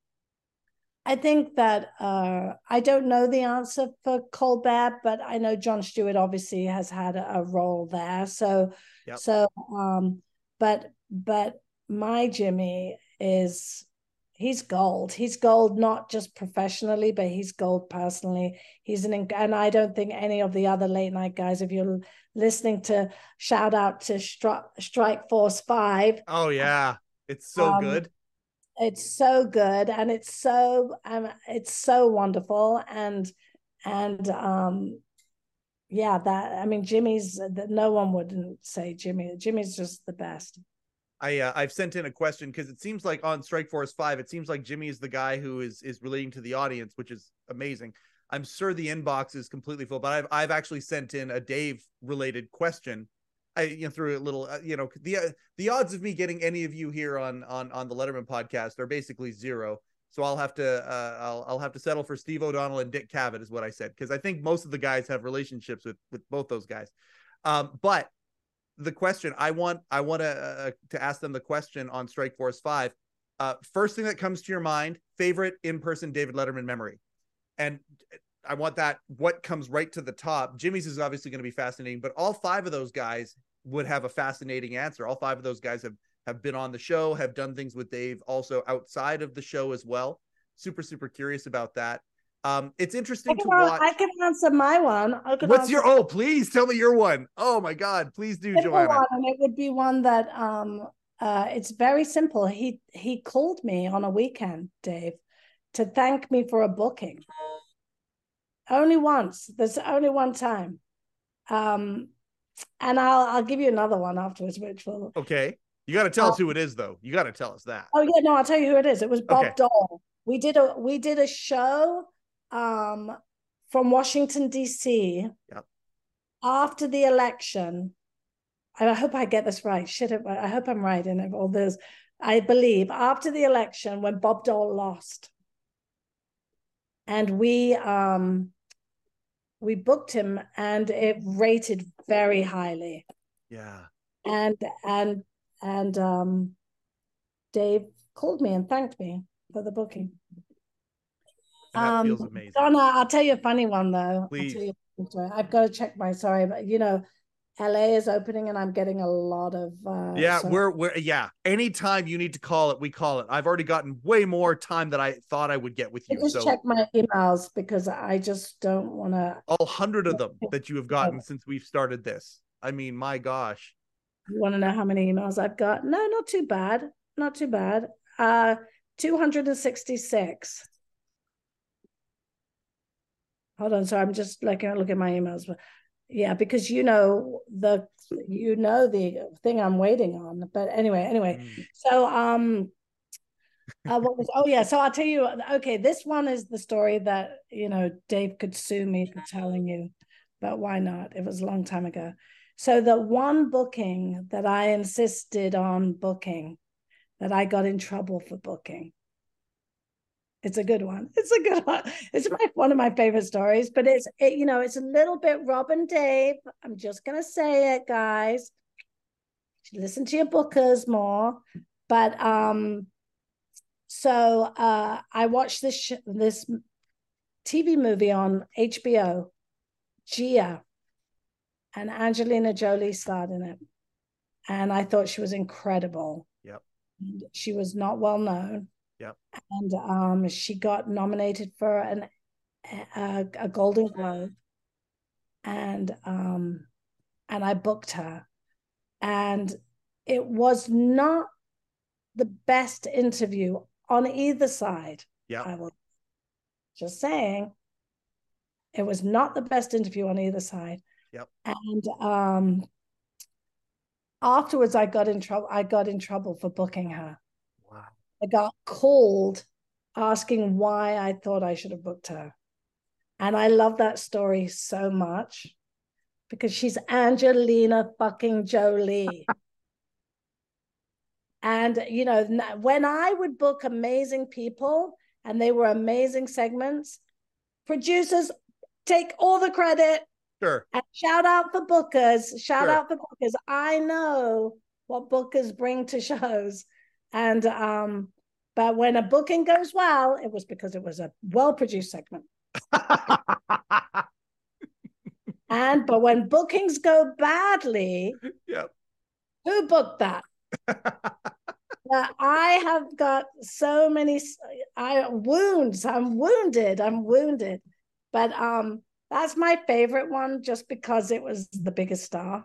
I think that uh, I don't know the answer for Colbert, but I know Jon Stewart obviously has had a, a role there. So, yep. so, um, but but my Jimmy is he's gold. He's gold not just professionally, but he's gold personally. He's an and I don't think any of the other late night guys, if you're listening to, shout out to Stri- Strike Force Five. Oh yeah, it's so um, good. It's so good, and it's so um, it's so wonderful, and and um, yeah, that I mean, Jimmy's that no one wouldn't say Jimmy. Jimmy's just the best. I uh, I've sent in a question because it seems like on Strike Force Five, it seems like Jimmy is the guy who is is relating to the audience, which is amazing. I'm sure the inbox is completely full, but I've I've actually sent in a Dave related question. I you know through a little uh, you know the uh, the odds of me getting any of you here on on on the Letterman podcast are basically zero. So I'll have to uh, I'll I'll have to settle for Steve O'Donnell and Dick Cavett is what I said, because I think most of the guys have relationships with with both those guys. Um, but the question I want I want to uh, to ask them the question on Strike Force Five. Uh, first thing that comes to your mind, favorite in-person David Letterman memory, and I want that. What comes right to the top? Jimmy's is obviously going to be fascinating, but all five of those guys would have a fascinating answer. All five of those guys have have been on the show, have done things with Dave also outside of the show as well. Super, super curious about that. Um, it's interesting to watch. I can answer my one. I What's answer- your, oh, please tell me your one. Oh my God, please do, Joanna. One, and it would be one that, um, uh, it's very simple. He, he called me on a weekend, Dave, to thank me for a booking. Only once. There's only one time. Um, and I'll I'll give you another one afterwards, which will. Okay. You got to tell um, us who it is, though. You got to tell us that. Oh yeah, no, I'll tell you who it is. It was Bob okay. Dole. We did a we did a show um, from Washington D C. Yep. After the election. I hope I get this right. Shit, I hope I'm right in all this. I believe after the election when Bob Dole lost, and we um. we booked him and it rated very highly. Yeah. And, and, and, um, Dave called me and thanked me for the booking. And that um, feels amazing. Donna, I'll tell you a funny one though. Please. I'll tell you, I've got to check my, sorry, but you know, L A is opening and I'm getting a lot of uh yeah sorry. we're we're yeah anytime you need to call it, we call it. I've already gotten way more time than I thought I would get with you. I just so check my emails because I just don't want to. All hundred of them that you have gotten since we've started this. I mean, my gosh. You want to know how many emails I've got? No, not too bad. Not too bad. Uh, two hundred sixty-six. Hold on. So I'm just like, look at my emails. Yeah, because you know the you know the thing I'm waiting on. But anyway, anyway. Mm. So um uh, what was oh yeah, so I'll tell you, okay, this one is the story that you know Dave could sue me for telling you, but why not? It was a long time ago. So the one booking that I insisted on booking, that I got in trouble for booking. It's a good one. It's a good one. It's my one of my favorite stories, but it's it, you know, it's a little bit Rob and Dave. I'm just gonna say it, guys. Listen to your bookers more. But um, so uh, I watched this sh- this T V movie on H B O, Gia, and Angelina Jolie starred in it, and I thought she was incredible. Yep. She was not well known. Yep. And um, she got nominated for an a, a Golden Globe, and um, and I booked her, and it was not the best interview on either side. Yeah, I will just saying, it was not the best interview on either side. Yep. And um, afterwards, I got in trouble. I got in trouble for booking her. Wow. I got called asking why I thought I should have booked her. And I love that story so much. because she's Angelina fucking Jolie. And, you know, when I would book amazing people and they were amazing segments, producers take all the credit. Sure. And shout out for bookers. Shout Sure. out for bookers. I know what bookers bring to shows. And, um, but when a booking goes well, it was because it was a well-produced segment. And, but when bookings go badly, yep. who booked that? Uh, I have got so many I wounds. I'm wounded. I'm wounded. But um, that's my favorite one, just because it was the biggest star.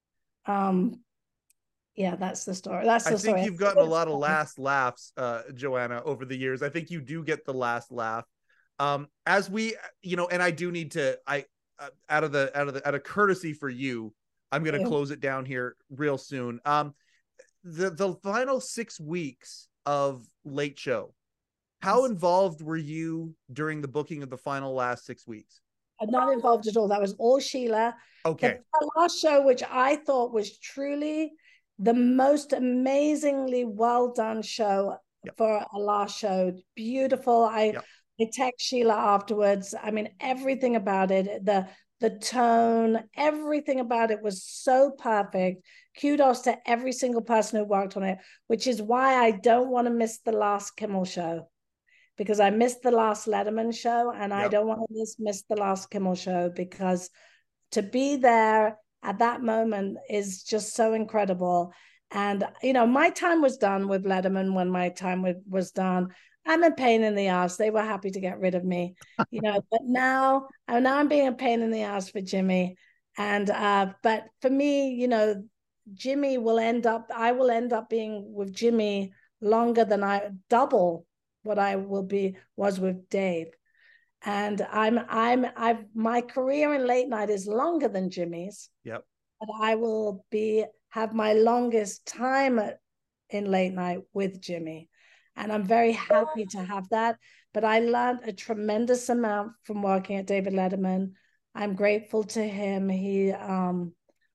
Um, yeah, that's the story. That's the I think story. you've gotten a lot of last laughs, uh, Joanna, over the years. I think you do get the last laugh. Um, as we, you know, and I do need to, I uh, out of the out of the out of courtesy for you, I'm going to close it down here real soon. Um. The the final six weeks of Late Show, how involved were you during the booking of the final last six weeks? I'm not involved at all. That was all Sheila. Okay. The last show, which I thought was truly the most amazingly well done show yep. for a last show. Beautiful. I yep. I text Sheila afterwards. I mean, everything about it, the the tone, everything about it was so perfect. Kudos to every single person who worked on it, which is why I don't want to miss the last Kimmel show, because I missed the last Letterman show, and yep. I don't want to miss, miss the last Kimmel show, because to be there at that moment is just so incredible. And, you know, my time was done with Letterman when my time was done. I'm a pain in the ass. They were happy to get rid of me, you know, but now, now I'm being a pain in the ass for Jimmy. And, uh, but for me, you know, Jimmy will end up, I will end up being with Jimmy longer than I, double what I will be, was with Dave. And I'm, I'm, I've, my career in late night is longer than Jimmy's. Yep. But I will be, have my longest time in late night with Jimmy. And I'm very happy to have that. But I learned a tremendous amount from working at David Letterman. I'm grateful to him. He, um,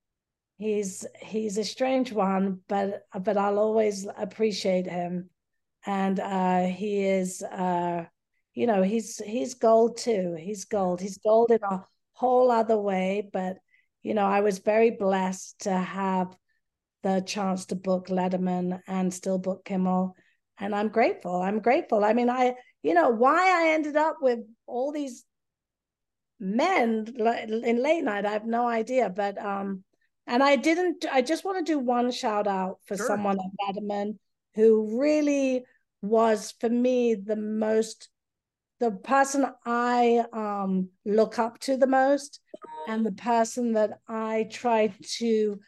he's, he's a strange one, but, but I'll always appreciate him. And uh, he is, uh, you know, he's, he's gold too. He's gold. He's gold in a whole other way. But, you know, I was very blessed to have the chance to book Letterman and still book Kimmel. And I'm grateful. I'm grateful. I mean, I, you know, why I ended up with all these men in late night, I have no idea. But, um, and I didn't, I just want to do one shout out for sure. Someone at Letterman who really was, for me, the most, the person I um, look up to the most, and the person that I try to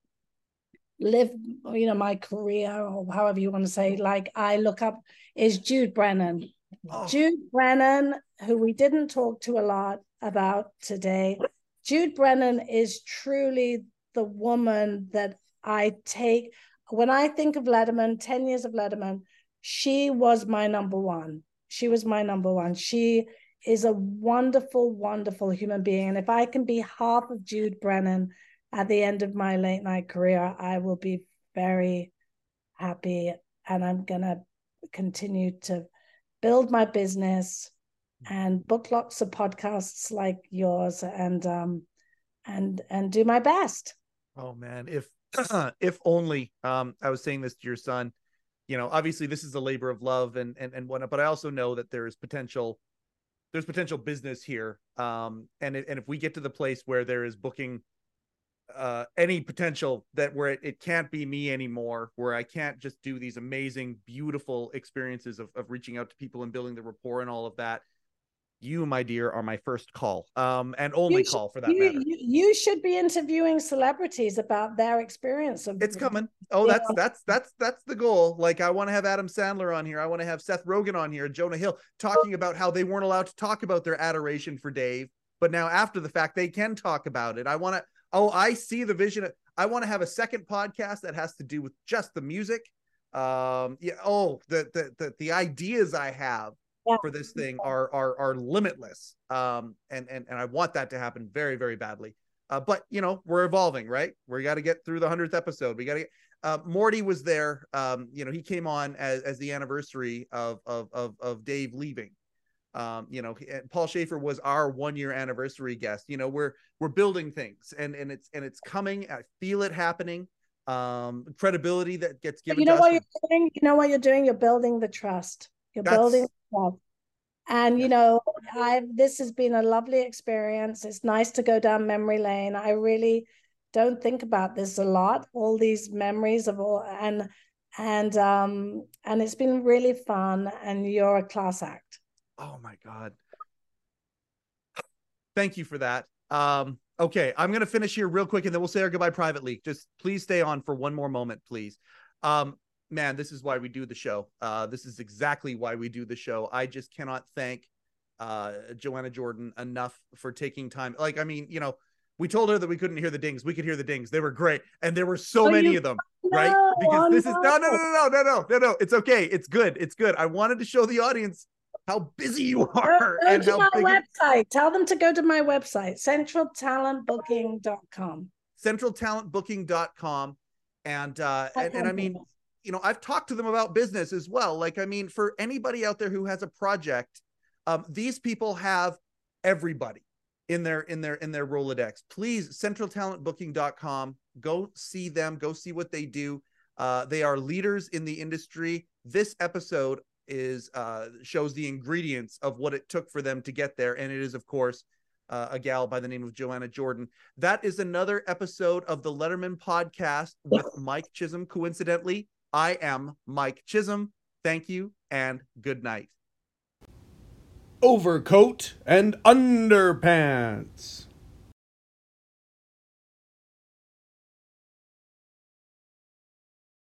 live, you know, my career, or however you want to say, like I look up, is Jude Brennan. Oh. Jude Brennan, who we didn't talk to a lot about today. Jude Brennan is truly the woman that I take, when I think of Letterman, ten years of Letterman, she was my number one. She was my number one. She is a wonderful, wonderful human being. And if I can be half of Jude Brennan at the end of my late night career, I will be very happy. And I'm going to continue to build my business and book lots of podcasts like yours, and um and and do my best. Oh man, if if only um I was saying this to your son, you know, obviously this is a labor of love and and and whatnot, but I also know that there's potential there's potential business here. Um and and if we get to the place where there is booking uh any potential that where it, it can't be me anymore, where I can't just do these amazing, beautiful experiences of, of reaching out to people and building the rapport and all of that, you, my dear, are my first call, um, and only should, call for that you, matter. You, you should be interviewing celebrities about their experience of. It's coming. Oh, that's know. that's that's that's the goal. Like, I want to have Adam Sandler on here. I want to have Seth Rogen on here, Jonah Hill, talking about how they weren't allowed to talk about their adoration for Dave, but now after the fact they can talk about it. I want to. Oh, I see the vision. I want to have a second podcast that has to do with just the music. Um, yeah. Oh, the the the, the ideas I have. Yeah. For this thing are are are limitless, um, and and and I want that to happen very, very badly. Uh, but you know, we're evolving, right? We got to get through the hundredth episode. We got to get. Uh, Morty was there. Um, you know, he came on as as the anniversary of of of, of Dave leaving. Um, you know, Paul Schaefer was our one year anniversary guest. You know, we're we're building things, and and it's and it's coming. I feel it happening. Um, credibility that gets given. You know to what us. you're doing. You know what you're doing. You're building the trust. You're That's, building trust. And, you yes. know, I've, this has been a lovely experience. It's nice to go down memory lane. I really don't think about this a lot, all these memories of all, and, and, um, and it's been really fun, and you're a class act. Oh my God. Thank you for that. Um, okay. I'm going to finish here real quick and then we'll say our goodbye privately. Just please stay on for one more moment, please. Um, man, this is why we do the show. Uh, this is exactly why we do the show. I just cannot thank uh, Joanna Jordan enough for taking time. Like, I mean, you know, we told her that we couldn't hear the dings. We could hear the dings. They were great. And there were so oh, many you, of them, no, right? Because oh, this no. is, no, no, no, no, no, no, no, no. It's okay. It's good. It's good. I wanted to show the audience how busy you are. Go, go and to how my big website. It... Tell them to go to my website, central talent booking dot com. central talent booking dot com. And, uh, and, and I mean, you know, I've talked to them about business as well. Like, I mean, for anybody out there who has a project, um, these people have everybody in their, in their, in their Rolodex. Please, central talent booking dot com, go see them, go see what they do. Uh, they are leaders in the industry. This episode is, uh, shows the ingredients of what it took for them to get there. And it is, of course, uh, a gal by the name of Joanna Jordan. That is another episode of the Letterman podcast with Mike Chisholm. Coincidentally, I am Mike Chisholm. Thank you and good night. Overcoat and underpants.